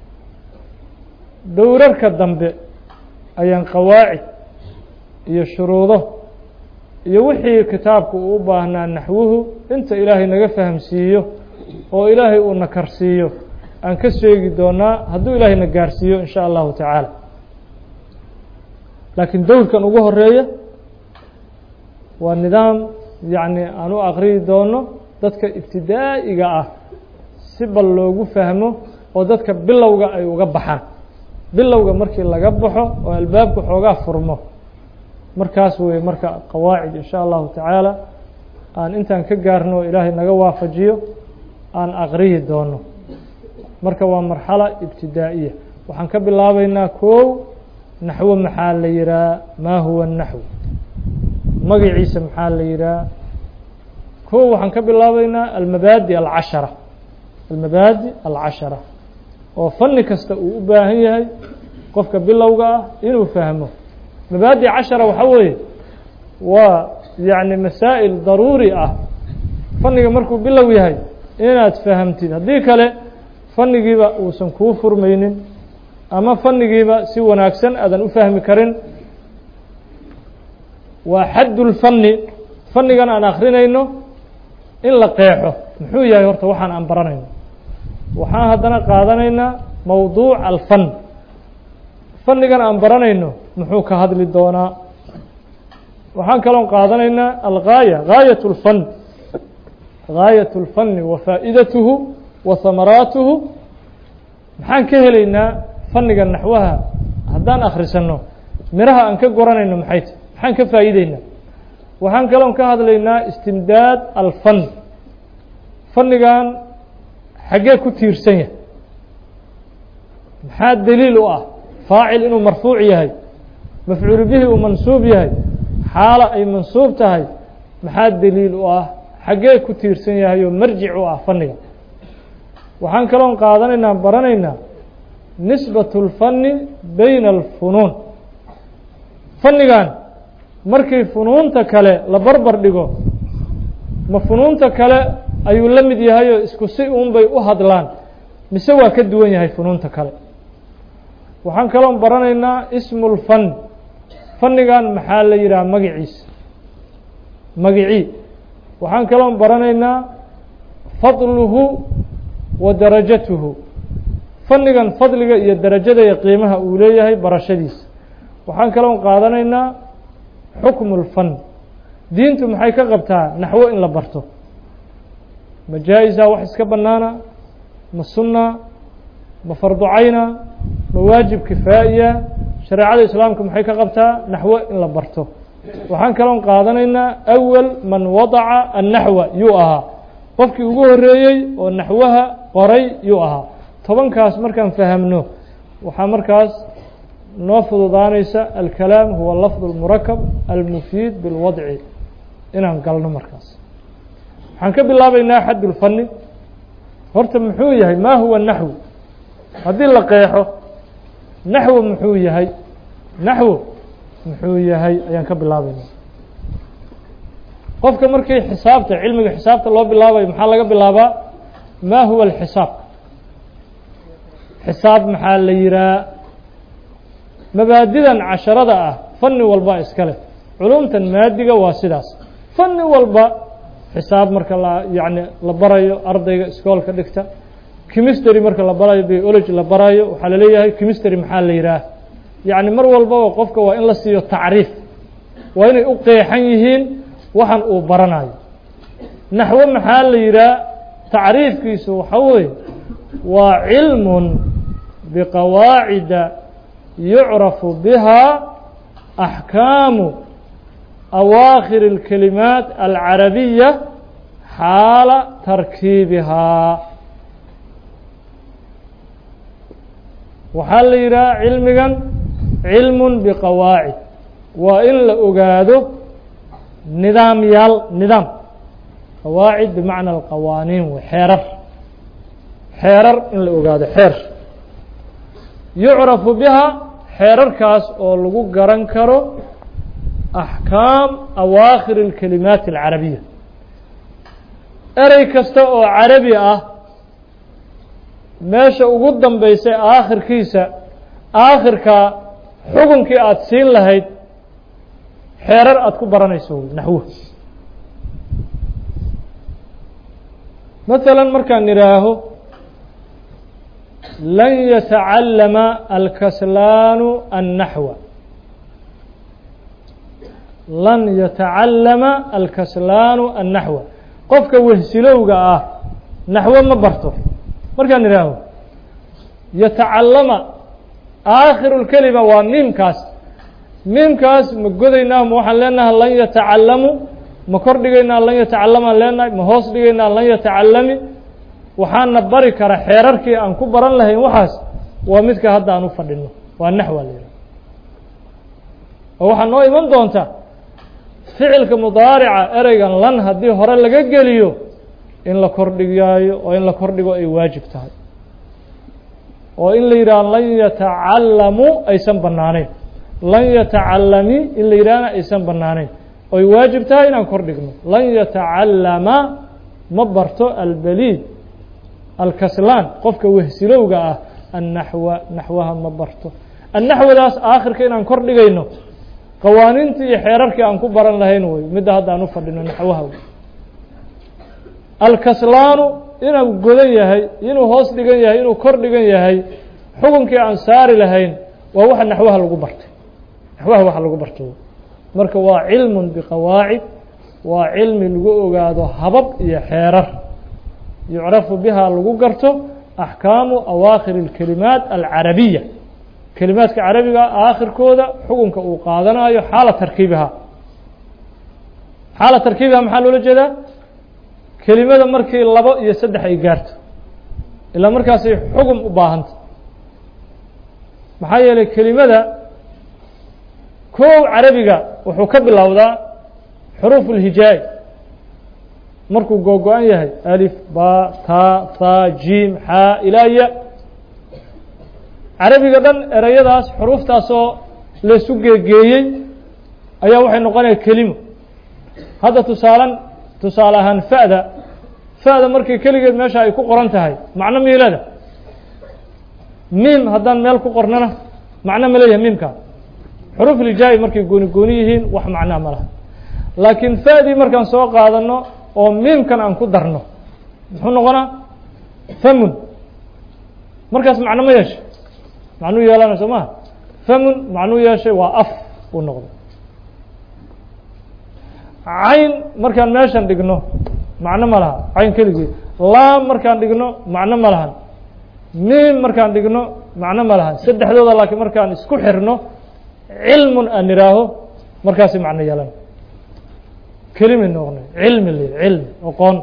dowrarka dambe ayaan qawaacid iyo shuruudo iyo wixii kitaabku uu u baahnaa naxwuhu inta ilaahay naga fahamsiiyo oo ilaahay uu na karsiiyo aan ka sheegi doonaa hadduu ilaahay na gaarsiiyo in sha allahu tacaala laakiin dowrkan ugu horeeya waa nidaam yacni aan u akriyi doono dadka ibtidaa'iga ah si bal loogu fahmo oo dadka bilowga ay uga baxaan bilowga markii laga baxo oo albaabka xoogaa furmo markaas wey marka qawaacid in sha allahu tacaala aan intaan ka gaarno ilaahay naga waafajiyo aan akriyi doono marka waa marxala ibtidaa'iya waxaan ka bilaabaynaa kow naxwo maxaa la yihaha maa huwa naxw magaciisa maxaa la yihaha kow waxaan ka bilaabaynaa almabaadi alcashara almabaadi alcashara oo fanni kasta uu u baahan yahay qofka bilowga ah inuu fahmo mabaadi cashara waxaa weeye waa yacni masaa'il daruuri ah fanniga markuu bilow yahay inaad fahamtid haddii kale fannigiiba uusan kuu furmaynin ama fannigiiba si wanaagsan aadan u fahmi karin waa xaddulfanni fannigan aan akrinayno in la qeexo muxuu yahay horta waxaan aan baranayno waxaan haddana qaadanaynaa mawduuc alfan fannigan aan baranayno muxuu ka hadli doonaa waxaan kaloon qaadanaynaa algaaya gaayat اlfan gaayat اlfanni wa faa'idatuhu wa hamaraatuhu maxaan ka helaynaa fanniga naxwaha haddaan akhrisanno miraha aan ka goranayno maxay tahy maxaan ka faa'iideynaa waxaan kaloon ka hadlaynaa istimdaad alfan fannigan xaggee ku tiirsan yahay maxaa daliil u ah faacil inuu marfuuc yahay mafcuul bihi uu mansuub yahay xaalo ay mansuub tahay maxaa daliil u ah xaggee ku tiirsan yahay oo marjic u ah fanniga waxaan kaloon qaadanaynaa baranaynaa nisbat اlfanni bayna alfunuun fannigan markii funuunta kale la barbar dhigo ma funuunta kale ayuu la mid yahay oo isku si uun bay u hadlaan mise waa ka duwan yahay funuunta kale waxaan kaloon baranaynaa ismul fan fannigan maxaa la yidhaha magaciisa magicii waxaan kaloon baranaynaa fadluhu wa darajatuhu fannigan fadliga iyo darajada iyo qiimaha uu leeyahay barashadiisa waxaan kaloon qaadanaynaa xukmu lfan diintu maxay ka qabtaa naxwo in la barto ma jaa-isa wax iska bannaana ma sunna ma fardu cayna ma waajib kifaa'iya shareecada islaamka maxay ka qabtaa naxwo in la barto waxaan kaloon qaadanaynaa awal man wadaca annaxwa yuu ahaa qofkii ugu horeeyey oo naxwaha qoray yuu ahaa tobankaas markaan fahamno waxaa markaas noo fududaanaysa alkalaam huwa lafd اlmurakab almufiid bilwadci inaan galno markaas waxaan ka bilaabaynaa xad اlfani horta muxuu yahay ma huwa naxw haddii la qeexo naxwo muxuu yahay naxwo muxuu yahay ayaan ka bilaabaynaa qofka markii xisaabta cilmiga xisaabta loo bilaabayo maxaa laga bilaabaa ma huwa alxisaab xisaab maxaa la yihaa mabaadidan casharada ah fanni walba iska leh culumtan maadiga waa sidaas fanni walba xisaab marka la yacni la barayo ardayga iskoolka dhigta chemistry marka la barayo biology la barayo waxaa la leeyahay chemistry maxaa la yihaah yacni mar walbaba qofka waa in la siiyo tacriif waa inay u qeexan yihiin waxan uu baranayo naxwo maxaa la yihaah tacriifkiisu waxa weeye waa cilmun biqawaacida yucrafu biha axkaamu awaakhir اlkalimaat alcarabiya xaala tarkiibihaa waxaa la yidhaha cilmigan cilmun biqawaacid waa in la ogaado nidaamyaal nidaam qawaacid bimacna alqawaaniin w xeerar xeerar in la ogaado xeer yucrafu biha xeerarkaas oo lagu garan karo axkaam awaakhir اlkalimaati alcarabiya erey kasta oo carabi ah meesha ugu dambeysay aakhirkiisa aakhirka xukunkii aada siin lahayd xeerar aada ku baranayso naxwo masalan markaan idhaaho lan yatacallama alkaslaanu annaxwa lan yatacallama alkaslaanu annaxwa qofka wehsilowga ah naxwo ma barto markaan idhaaho yatacallama aakhiru lkelima waa miimkaas miimkaas ma godaynaa ma waxaan leenahay lan yatacallamu ma kor dhigaynaa lan yatacallamaan leenahay ma hoos dhigaynaa lan yatacallami waxaana bari kara xeerarkii aan ku baran lahayn waxaas waa midka hadda aan u fadhino waa naxwa la yidhaha oo waxaa noo iman doonta ficilka mudaarica ereygan lan haddii hore laga geliyo in la kordhigaayo oo in la kordhigo ay waajib tahay oo in la yidhaha lan yatacallamu aysan bannaaneyn lan yatacallami in la yidhahna aysan bannaaneyn oy waajib tahay inaan kordhigno lan yatacallama ma barto albaliid alkaslaan qofka wehsilowga ah annaxwa naxwaha ma barto annaxwadaas aakhirka inaan kor dhigayno qawaaniintii iyo xeerarkii aan ku baran lahayn wey midda hadda aan u fadhino naxwaha alkaslaanu inuu godan yahay inuu hoos dhigan yahay inuu kor dhigan yahay xukunkii aan saari lahayn waa waxa naxwaha lagu bartay naxwaha waxa lagu bartay marka waa cilmun biqawaacid waa cilmi lagu ogaado habab iyo xeerar yucrafu biha lagu garto axkaamu awaakhir اlkalimaat alcarabiya kelimaadka carabiga aakhirkooda xukunka uu qaadanayo xaala tarkiibihaa xaala tarkiibihaa maxaa loola jeedaa kelimada markii labo iyo saddex ay gaarto ilaa markaasay xukun u baahanta maxaa yeelay kelimada kow carabiga wuxuu ka bilowdaa xuruuf اlhijaay markuu googo-an yahay alif ba ta tha jim xaa ilaa ya carabiga dhan ereyadaas xuruuftaasoo laysu geegeeyey ayaa waxay noqonaya kelimo hadda tusaalan tusaale ahaan fa'da fa'da markii keligeed meesha ay ku qoran tahay macno miilada miim haddaan meel ku qornana macno ma leeyahay miimka xuruuf lijaa'i markay gooni gooni yihiin wax macnaa ma laha laakiin fa'dii markaan soo qaadano oo miimkan aan ku darno muxuu noqonaa famun markaas macno ma yeeshay macnuu yeelana soo maha famun macnuu yeeshay waa af uu noqdo cayn markaan meeshan dhigno macno ma laha cayn keligii laam markaan dhigno macno ma lahan miim markaan dhigno macno ma lahan saddexdooda laakiin markaan isku xirno cilmun aan idhaaho markaasi macno yeelan kelimi noqnay cilmi le cilmi oqoon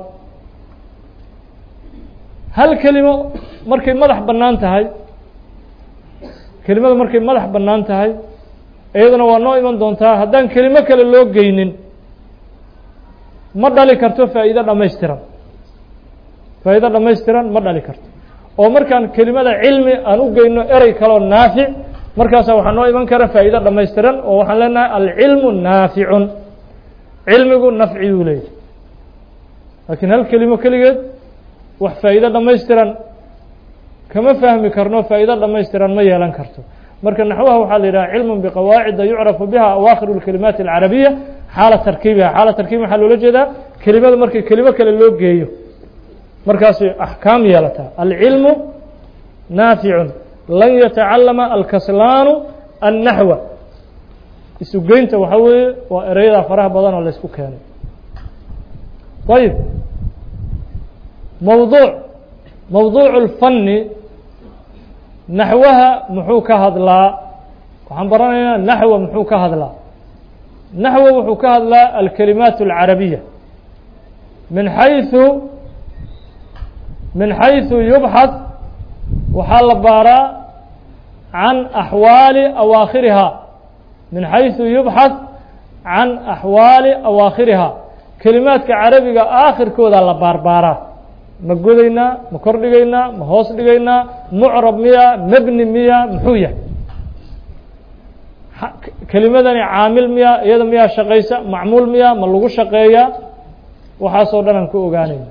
hal kelimo markay madax bannaan tahay kelimada markay madax bannaan tahay iyaduna waa noo iman doontaa haddaan kelimo kale loo geynin ma dhali karto faa'iido dhammaystiran faa'iido dhammaystiran ma dhali karto oo markaan kelimada cilmi aan u geyno erey kaloo naafic markaasa waxaa noo iman kara faa'iido dhammaystiran oo waxaan leenahay alcilmu naaficun cilmigu nafciyuu leeyahy laakiin hal kelimo keligeed wax faa'iido dhammaystiran kama fahmi karno faa'iido dhammaystiran ma yeelan karto marka naxwaha waxaa la yidhaha cilmun biqawaacida yucrafu biha awaakhir اlkalimaati alcarabiya xaala tarkiibiha xaala tarkiibiha waxaa loola jeedaa kelimada markii kelimo kale loo geeyo markaasay axkaam yeelataa alcilmu naaficun lan yatacalama alkaslaanu annaxwa isugeynta waxaa weeye waa ereyada faraha badan oo la isku keenay ayib mawduuc mawduucu اlfani naxwaha muxuu ka hadlaa waxaan baranaynaa naxwa muxuu ka hadlaa naxwa wuxuu ka hadlaa alkalimaat اlcarabiya min xayثu min xayثu yubxaث waxaa la baaraa can axwaali awaakhiriha min xayثu yubxaث can axwaali awaakhiriha kelimaadka carabiga aakhirkooda la baarbaaraa ma godaynaa ma kor dhigaynaa ma hoos dhigaynaa mucrab miya mebni miya muxuu yahay kelimadani caamil miya iyada miyaa shaqaysa macmuul miya ma lagu shaqeeyaa waxaasoo dhan aan ku ogaanayna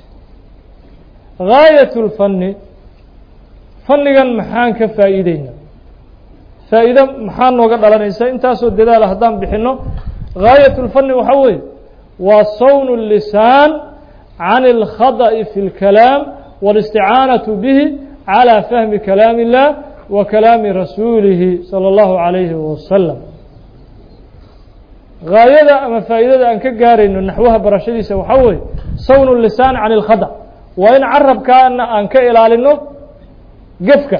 gaayaة اlfani fanigan maxaan ka faa'iideyna faa'iido maxaa nooga dhalanaysa intaasoo dadaala haddaan bixino gaayaة اlfani waxaa weeye waa sawn الlisaan can اlkhadaءi fi اlkalaam wاlisticaanaةu bihi calى fahmi kalaam الlah wa kalaami rasuulihi salى اllahu عalayhi wasalam gaayada ama faa'iidada aan ka gaarayno naxwaha barashadiisa waxaa weeye sawn الlisaan can اlkhada waa in carabkaana aan ka ilaalino gefka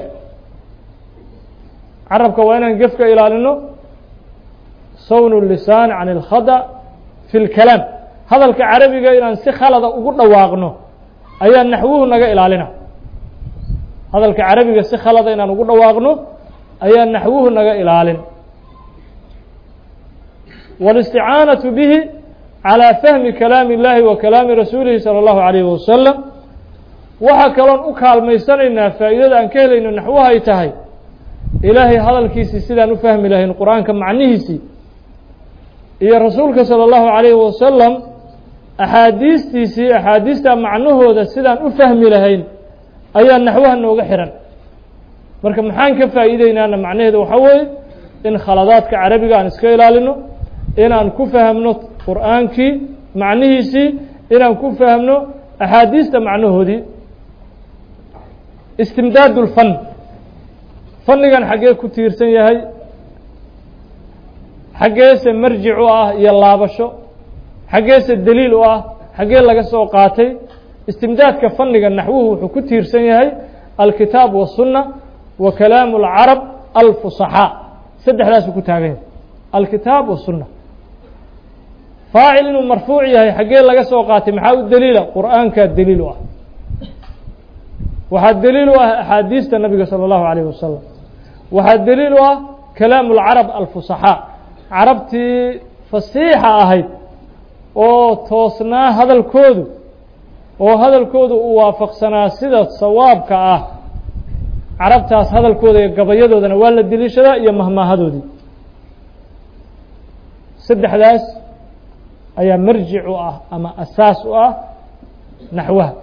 carabka waa inaan gefka ilaalino sawn الlisaan can اlkhada fi اlkalaam hadalka carabiga inaan si khalada ugu dhawaaqno ayaa naxwuhu naga ilaalina hadalka carabiga si khalada inaan ugu dhawaaqno ayaa naxwuhu naga ilaalin wاlisticaanaةu bihi calى fahmi kalaami اllahi wa kalaami rasuulihi salى اllahu عalayhi wasalam waxaa kaloon u kaalmaysanaynaa faa'iidada aan ka helayno naxwaha ay tahay ilaahay hadalkiisii sidaan u fahmi lahayn qur-aanka macnihiisii iyo rasuulka salى اllahu عalayhi wasalam axaadiistiisii axaadiista macnahooda sidaan u fahmi lahayn ayaa naxwaha nooga xihan marka maxaan ka faa'iideynaana macnaheedu waxaa weeye in khaladaadka carabiga aan iska ilaalino inaan ku fahmno qur'aankii macnihiisii inaan ku fahmno axaadiista macnahoodii istimdaad اlfan fannigan xaggee ku tiirsan yahay xaggeese marjic u ah iyo laabasho xaggeese daliil u ah xaggee laga soo qaatay istimdaadka fanniga naxwuhu wuxuu ku tiirsan yahay alkitaab waالsunna wa kalaamu اlcarab alfusaxaa saddexdaasuu ku taagan yahay alkitaab waالsunna faacil inuu marfuuc yahay xaggee laga soo qaatay maxaa u daliila qur'aankaa daliil u ah waxaa daliil u ah axaadiista nabiga salى اllahu عalayه wasalam waxaa daliil u ah kalaamu اlcarab alfusaxaa carabtii fasiixa ahayd oo toosnaa hadalkoodu oo hadalkoodu uu waafaqsanaa sida sawaabka ah carabtaas hadalkooda iyo gabayadoodana waa la deliishadaa iyo mahmaahadoodii saddexdaas ayaa marjic u ah ama asaas u ah naxwaha.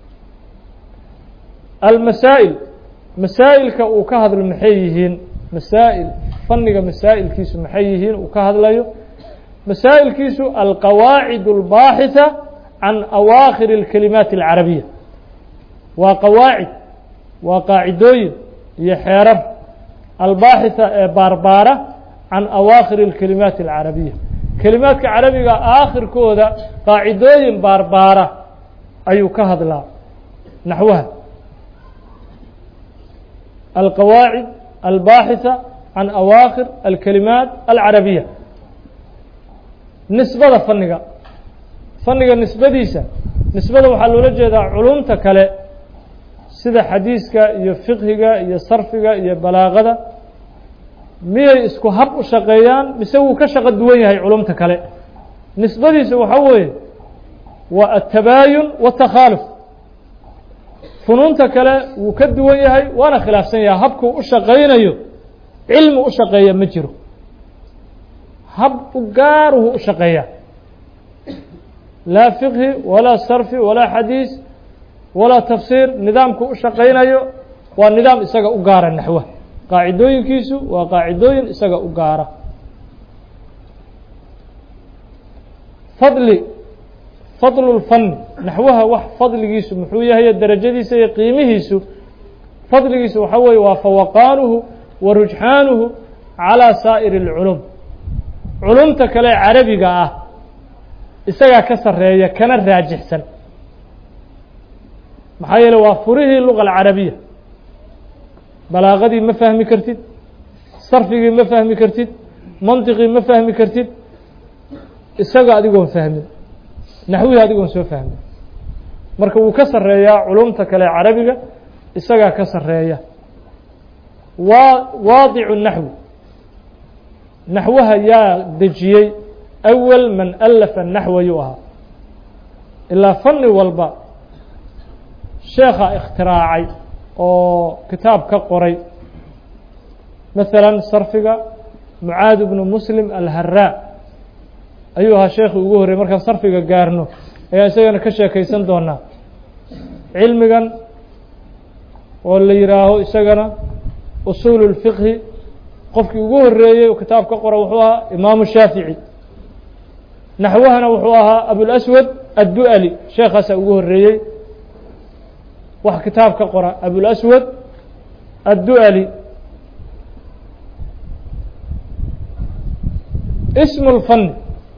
almasaa'il masaa'ilka uu ka hadlo maxay yihiin? masaa'il fanniga masaa'ilkiisu maxay yihiin uu ka hadlayo? masaa'ilkiisu alqawaacid اlbaaxitha can awaakhir اlkalimaat اlcarabiya. waa qawaacid, waa qaacidooyin iyo xeerar albaaxitha ee baarbaara can awaakhir اlkalimaat اlcarabiya. kelimaadka carabiga aakhirkooda qaacidooyin baarbaara ayuu ka hadlaa naxwaha. alqawaacid albaaxitha can awaakhir alkalimaat alcarabiya. nisbada fanniga fanniga nisbadiisa nisbada waxaa loola jeedaa culumta kale sida xadiiska iyo fiqhiga iyo sarfiga iyo balaaqada miyay isku hab u shaqeeyaan mise wuu ka shaqo duwan yahay culumta kale? nisbadiisa waxaa weeye waa atabaayun watakhaaluf. funuunta kale wuu ka duwan yahay waana khilaafsan yahay. habkuu u shaqaynayo cilmi u shaqeeya ma jiro. hab u gaaruhu u shaqeeya, laa fiqhi walaa sarfi walaa xadiis walaa tafsiir. nidaamku u shaqaynayo waa nidaam isaga u gaara naxwa. qaacidooyinkiisu waa qaacidooyin isaga u gaara. fadli fadlu lfanni naxwaha wax fadligiisu muxuu yahay? darajadiisa iyo qiimihiisu fadligiisu waxaa weeye waa fawaqaanuhu wa rujxaanuhu calaa saa'iri اlculum. culumta kale carabiga ah isagaa ka sareeya kana raajixsan. maxaa yeele waa furihii luga alcarabiya. balaaqadii ma fahmi kartid, sarfigii ma fahmi kartid, mantiqii ma fahmi kartid isaga adigoon fahmin, naxwihii adigoon soo fahmin. marka wuu ka sareeyaa culumta kale carabiga, isagaa ka sareeya. waa waadicu naxwi naxwaha yaa dejiyey? awal man alafa naxwa yuu ahaa. ilaa fanni walba sheekha ikhtiraacay oo kitaab ka qoray. maثala sarfiga mucaad bnu muslim alharaa ayuu ahaa sheekhi ugu horrey. markaan sarfiga gaarno ayaan isagana ka sheekaysan doonaa. cilmigan oo la yihaaho isagana usuul اlfiqhi qofkii ugu horeeyey kitaab ka qora wuxuu ahaa imaamu shaafici. naxwahana wuxuu ahaa abulaswad addu'ali. sheekaasaa ugu horeeyey wax kitaab ka qora, abulaswad addu'ali. ismu lfanni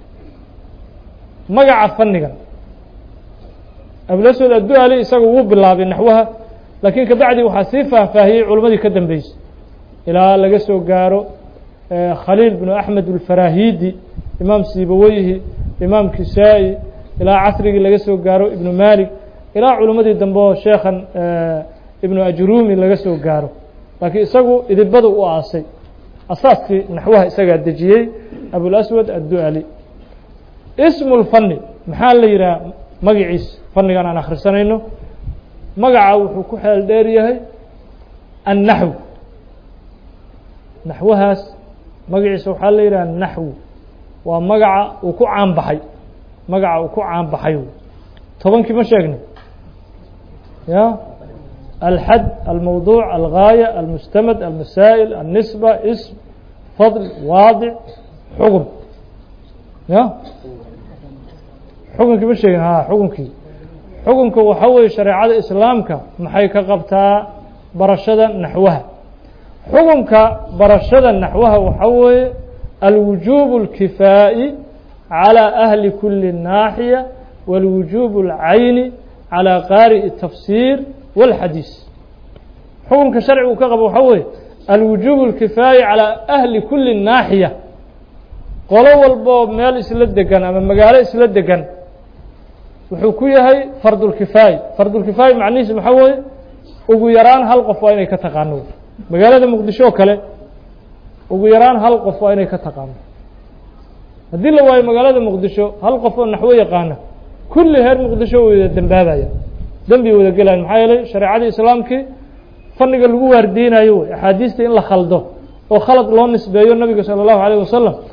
magaca fannigan abulaswad addu'ali isaga wuu bilaabay naxwaha, laakiin kabacdi waxaa sii faahfaahiyey culammadii ka dambeysay ilaa laga soo gaaro khaliil bnu axmed alfarahidi, imaam sibaweyhi, imaam kisaa'i, ilaa casrigii laga soo gaaro ibnu malik, ilaa culimmadii dambe oo sheekhan ibnu ajrumi laga soo gaaro. laakiin isagu idibada u aasay, asaaskii naxwaha isagaa dejiyey abulaswad addu'ali. ismu lfanni maxaa la yidhaha? magaciis fannigan aan akhrisanayno magaca wuxuu ku xeel dheer yahay annaxw. naxwahaas magaciisa waxaa la yidhaha naxwu. waa magaca uu ku caan baxay, magaca uu ku caan baxay. tobankii ma sheegna ya alxad, almawduuc, algaaya, almustamad, almasaa'il, alnisba, ism, fadl, waadic, xukun. ya xukunkii ma sheegin? ha xukunkii xukunka waxaa weeye shareecada islaamka maxay ka qabtaa barashada naxwaha? xukunka barashada naxwaha waxaa weeye alwujuub اlkifaa'i calى ahli kuli naaxiya walwujuub اlcayni calى qaari'i الtafsiir wاlxadiis. xukunka sharcigu ka qabo waxaa weeye alwujuub اlkifaa'i calى ahli kuli naaxiya. qolo walboo meel isla degan ama magaalo isla degan wuxuu ku yahay fardulkifaa'i. fardulkifaa'i macnihiisa maxaa weeye ugu yaraan hal qof waa inay ka taqaano. magaalada muqdisho oo kale ugu yaraan hal qof waa inay ka taqaano. haddii la waayo magaalada muqdisho hal qof oo naxwo yaqaana kulli reer muqdisho way wada dembaabaya, dembi wada gelayan. maxaa yeelay shareecadii islaamkii fanniga lagu waardiinayo wey axaadiista in la khaldo oo khalad loo nisbeeyo nabiga salى الlahu عalيه wasalam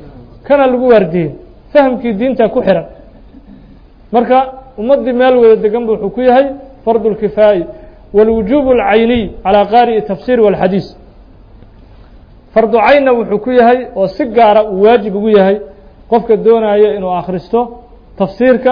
kana lagu waardiyey fahamkii diinta ku xiran marka ummaddii meel wada degan bu wuxuu ku yahay fardu lkifaa'i wاlwujuub اlcayniy calىa qaari'i tafsir wاlxadiis fardu caynna wuxuu ku yahay oo si gaara uu waajib ugu yahay qofka doonaya inuu akhristo tafsiirka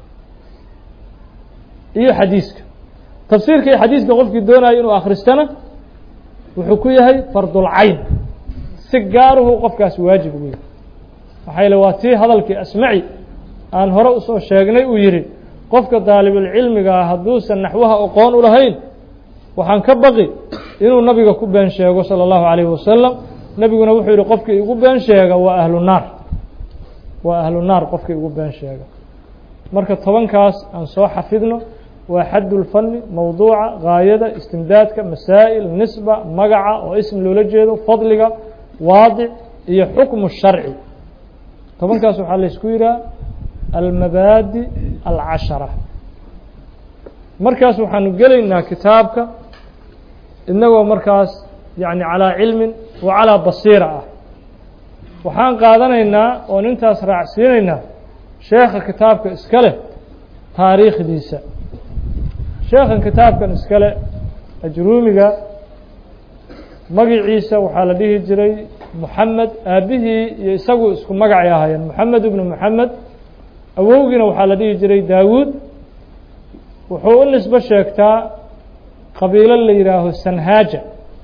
iyo xadiiska tafsiirka iyo xadiiska qofkii doonaya inuu akhristana wuxuu ku yahay fardulcayn si gaaruhu qofkaas waajib ugu yahay maxaa yeele waa tii hadalkii asmaci aan hore usoo sheegnay uu yidhi qofka daalibulcilmigaa hadduusan naxwaha aqoon u lahayn waxaan ka baqi inuu nabiga ku been sheego salى اllahu عalayه wasalam nebiguna wuxuu yihi qofkii igu been sheega waa ahlu naar waa ahlu naar qofkii igu been sheega marka tobankaas aan soo xafidno waa xad اlfani mawduuca gaayada istimdaadka masaa'il nisba magaca oo ism loola jeedo fadliga waadic iyo xukmu sharci tobankaas waxaa laysku yidhaha almabaadi alcashara markaas waxaanu gelaynaa kitaabka inagoo markaas yani calىa cilmin wa calىa basiira ah waxaan qaadanaynaa oon intaas raacsiinaynaa sheekha kitaabka iska leh taariikhdiisa sheekhan kitaabkan iska leh ajruumiga magiciisa waxaa la dhihi jiray moxamed aabihii iyo isagu isku magacay ahaayeen moxamed ibnu moxamed awowgiina waxaa la dhihi jiray daawuud wuxuu u nisbo sheegtaa qabiilo la yidhaaho sanhaaja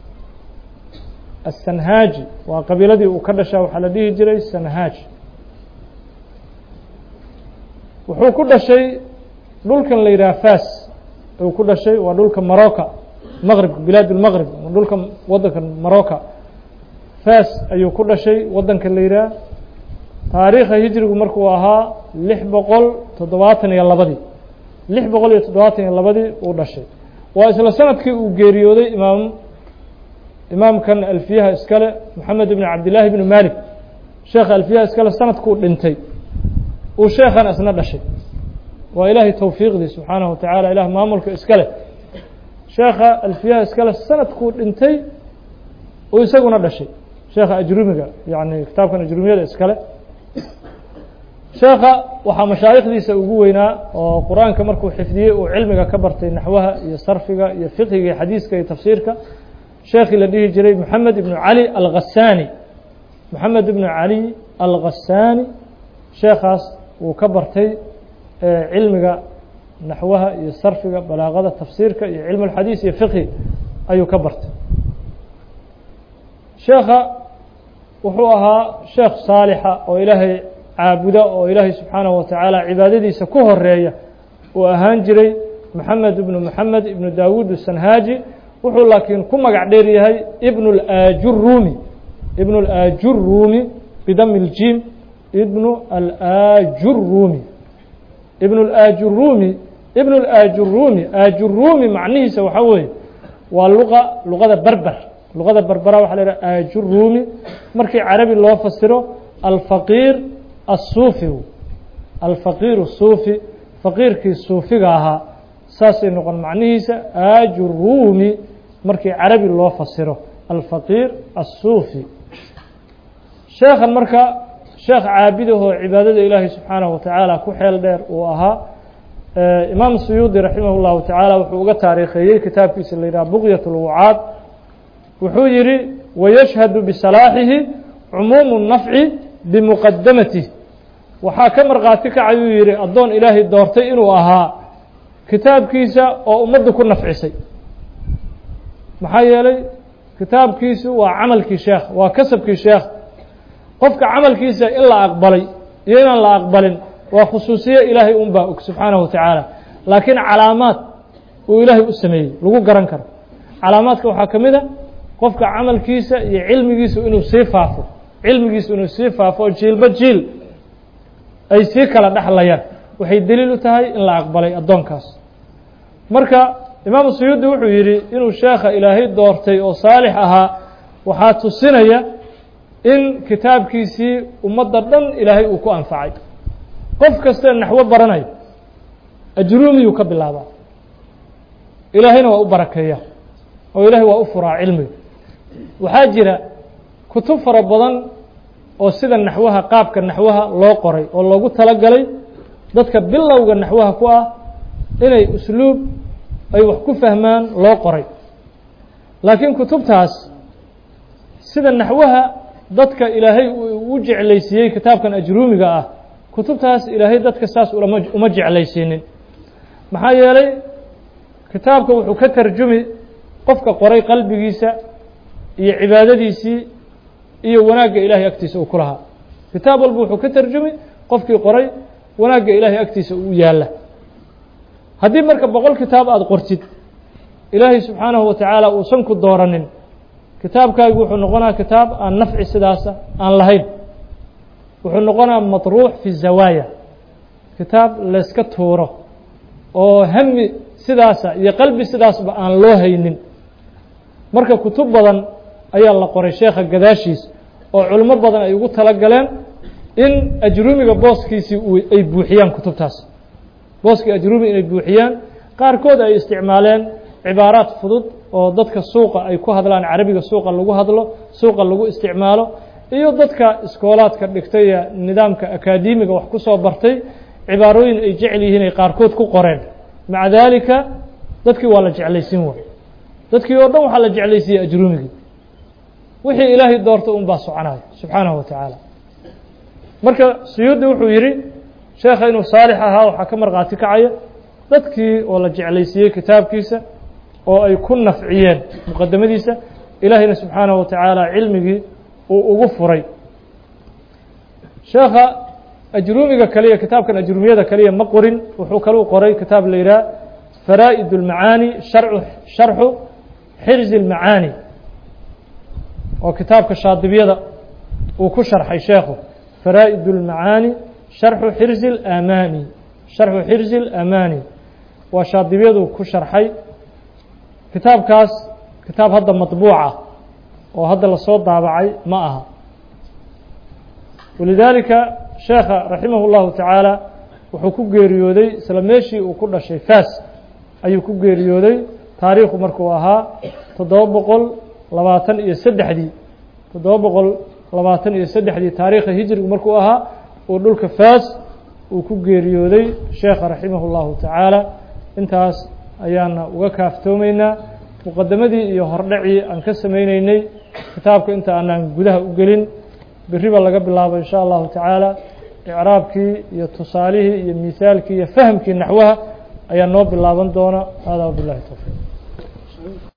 asanhaaji waa qabiiladii uu ka dhashaa waxaa la dhihi jiray sanhaaj wuxuu ku dhashay dhulkan la yidhaha fas uu ku dhashay waa dhulka maroca maqrib bilaad اlmaqrib dhulka wadanka maroca fas ayuu ku dhashay wadanka la yidhaha taariikha hijrigu markuu ahaa lix boqol toddobaatan iyo labadii lix boqol iyo toddobaatan iyo labadii uu dhashay waa isla sanadkii uu geeriyooday imaam imaamkan alfiyaha iskale moxamed ibn cabdillaahi ibnu malik sheekha alfiyaha iskale sanadkuu dhintay uu sheekhan isna dhashay waa ilaahay towfiiqdii subxaanahu watacaala ilah maamulka iska leh sheekha alfiyaha iskale sanadkuu dhintay uu isaguna dhashay sheekha ajrumiga yani kitaabkan ajrumiyada iskale sheekha waxaa mashaayikhdiisa ugu weynaa oo qur-aanka markuu xifdiyey uu cilmiga ka bartay naxwaha iyo sarfiga iyo fiqhiga iyo xadiiska iyo tafsiirka sheekhii la dhihi jiray moxamed ibnu cali alghasani moxamed ibnu cali alghasani sheekhaas wuu ka bartay cilmiga naxwaha iyo sarfiga balaaqada tafsiirka iyo cilmu اlxadiis iyo fiqhi ayuu ka bartay sheekha wuxuu ahaa sheekh saalixa oo ilaahay caabuda oo ilaahay subxaanahu watacaala cibaadadiisa ku horeeya uu ahaan jiray moxamed ibnu moxamed ibnu daawuud asanhaaji wuxuu laakiin ku magac dheer yahay ibn اlajurumi ibn اlajurumi bidami اljim ibn alajurumi ibn اlajurumi ibn اlajurumi ajurumi macnihiisa waxaa weeye waa luqa luqada berber luqada berbera waxa la yidhaha ajurumi markii carabi loo fasiro alfaqiir الsuufi alfaqiir الsuufi faqiirkii suufiga ahaa saasay noqon macnihiisa ajurumi markii carabi loo fasiro alfaqiir الsuufi sheekhan marka sheekh caabidahoo cibaadada ilaahay subxaanahu watacaala ku xeel dheer uu ahaa imaam suyuudi raximah اllahu tacaala wuxuu uga taariikheeyey kitaabkiisa la yidhaha buqyaة اlwucaad wuxuu yihi wayashhadu bisalaaxihi cumuumu الnafci bimuqadamatih waxaa ka markhaati kacayuu yihi addoon ilaahay doortay inuu ahaa kitaabkiisa oo ummaddu ku nafcisay maxaa yeelay kitaabkiisu waa camalkii sheekh waa kasabkii sheekh qofka camalkiisa in la aqbalay iyo inaan la aqbalin waa khusuusiye ilaahay un baa og subxaanahu watacaala laakiin calaamaad uu ilaahay u sameeyey lagu garan karo calaamaadka waxaa ka mid a qofka camalkiisa iyo cilmigiisu inuu sii faafo cilmigiisu inuu sii faafo oo jiilba jiil ay sii kala dhexlayaan waxay deliil u tahay in la aqbalay addoonkaas marka imaamu suyuudi wuxuu yidhi inuu sheekha ilaahay doortay oo saalix ahaa waxaa tusinaya in kitaabkiisii ummadda dhan ilaahay uu ku anfacay qof kasta naxwo baranayo ajruumiyuu ka bilaabaa ilaahayna waa u barakeeya oo ilaahay waa u furaa cilmiga waxaa jira kutub fara badan oo sida naxwaha qaabka naxwaha loo qoray oo loogu talagalay dadka bilowga naxwaha ku ah inay usluub ay wax ku fahmaan loo qoray laakiin kutubtaas sida naxwaha dadka ilaahay uu jeclaysiiyey kitaabkan ajruumiga ah kutubtaas ilaahay dadka saas uma jeclaysiinin maxaa yeelay kitaabka wuxuu ka tarjumi qofka qoray qalbigiisa iyo cibaadadiisii iyo wanaagga ilaahay agtiisa uu ku lahaa kitaab walba wuxuu ka tarjumi qofkii qoray wanaagga ilaahay agtiisa uu yaalla haddii marka boqol kitaab aada qortid ilaahay subxaanahu wa tacaala uusan ku dooranin kitaabkaagu wuxuu noqonaa kitaab aan nafci sidaasa aan lahayn wuxuu noqonaa matruux fi zawaaya kitaab layska tuuro oo hami sidaasa iyo qalbi sidaasba aan loo haynin marka kutub badan ayaa la qoray sheekha gadaashiis oo culimo badan ay ugu talagaleen in ajruumiga booskiisii ay buuxiyaan kutubtaas booskii ajruumi inay buuxiyaan qaarkood ay isticmaaleen cibaaraad fudud oo dadka suuqa ay ku hadlaan carabiga suuqa lagu hadlo suuqa lagu isticmaalo iyo dadka iskoolaadka dhigtay nidaamka akaademiga wax ku soo bartay cibaarooyin ay jecel yihiin ay qaarkood ku qoreen maca daalika dadkii waa la jeclaysiin waay dadkii oo dhan waxaa la jeclaysiiyey ajruumigii wixii ilaahay doorta un baa soconaya subxaanahu wa tacaala marka suyuudi wuxuu yidhi sheekha inuu saalix ahaa waxaa ka markhaati kacaya dadkii oo la jeclaysiiyey kitaabkiisa oo ay ku nafciyeen muqadamadiisa ilaahayna subxaanahu wa tacaala cilmigii uu ugu furay sheekha ajruumiga kaliya kitaabkan ajruumiyada kaliya ma qorin wuxuu kaluu qoray kitaab la yidhaha faraa'id اlmacaani sharxu sharxu xirzi اlmacaani oo kitaabka shaadibiyada uu ku sharxay sheekhu faraa'id اlmacaani sharxu xirzi اlamani sharxu xirzi اlamani waa shaadibiyadu ku sharxay kitaabkaas kitaab hadda maطbuuca oo hadda lasoo daabacay ma aha walidaalika sheekha raximah اllahu tacaala wuxuu ku geeriyooday isla meeshii uu ku dhashay fas ayuu ku geeriyooday taariikhu markuu ahaa toddoba boqol labaatan iyo saddexdii toddoba boqol labaatan iyo saddexdii taariikha hijrigu markuu ahaa uu dhulka fas uu ku geeriyooday sheekha raximah اllahu tacaala intaas ayaana uga kaaftoomeynaa muqadamadii iyo hordhacii aan ka sameyneynay kitaabka inta aanaan gudaha u gelin beriba laga bilaabo in sha allahu tacaala icraabkii iyo tusaalihii iyo misaalkii iyo fahamkii naxwaha ayaa noo bilaaban doona hada wabilahi towfiiq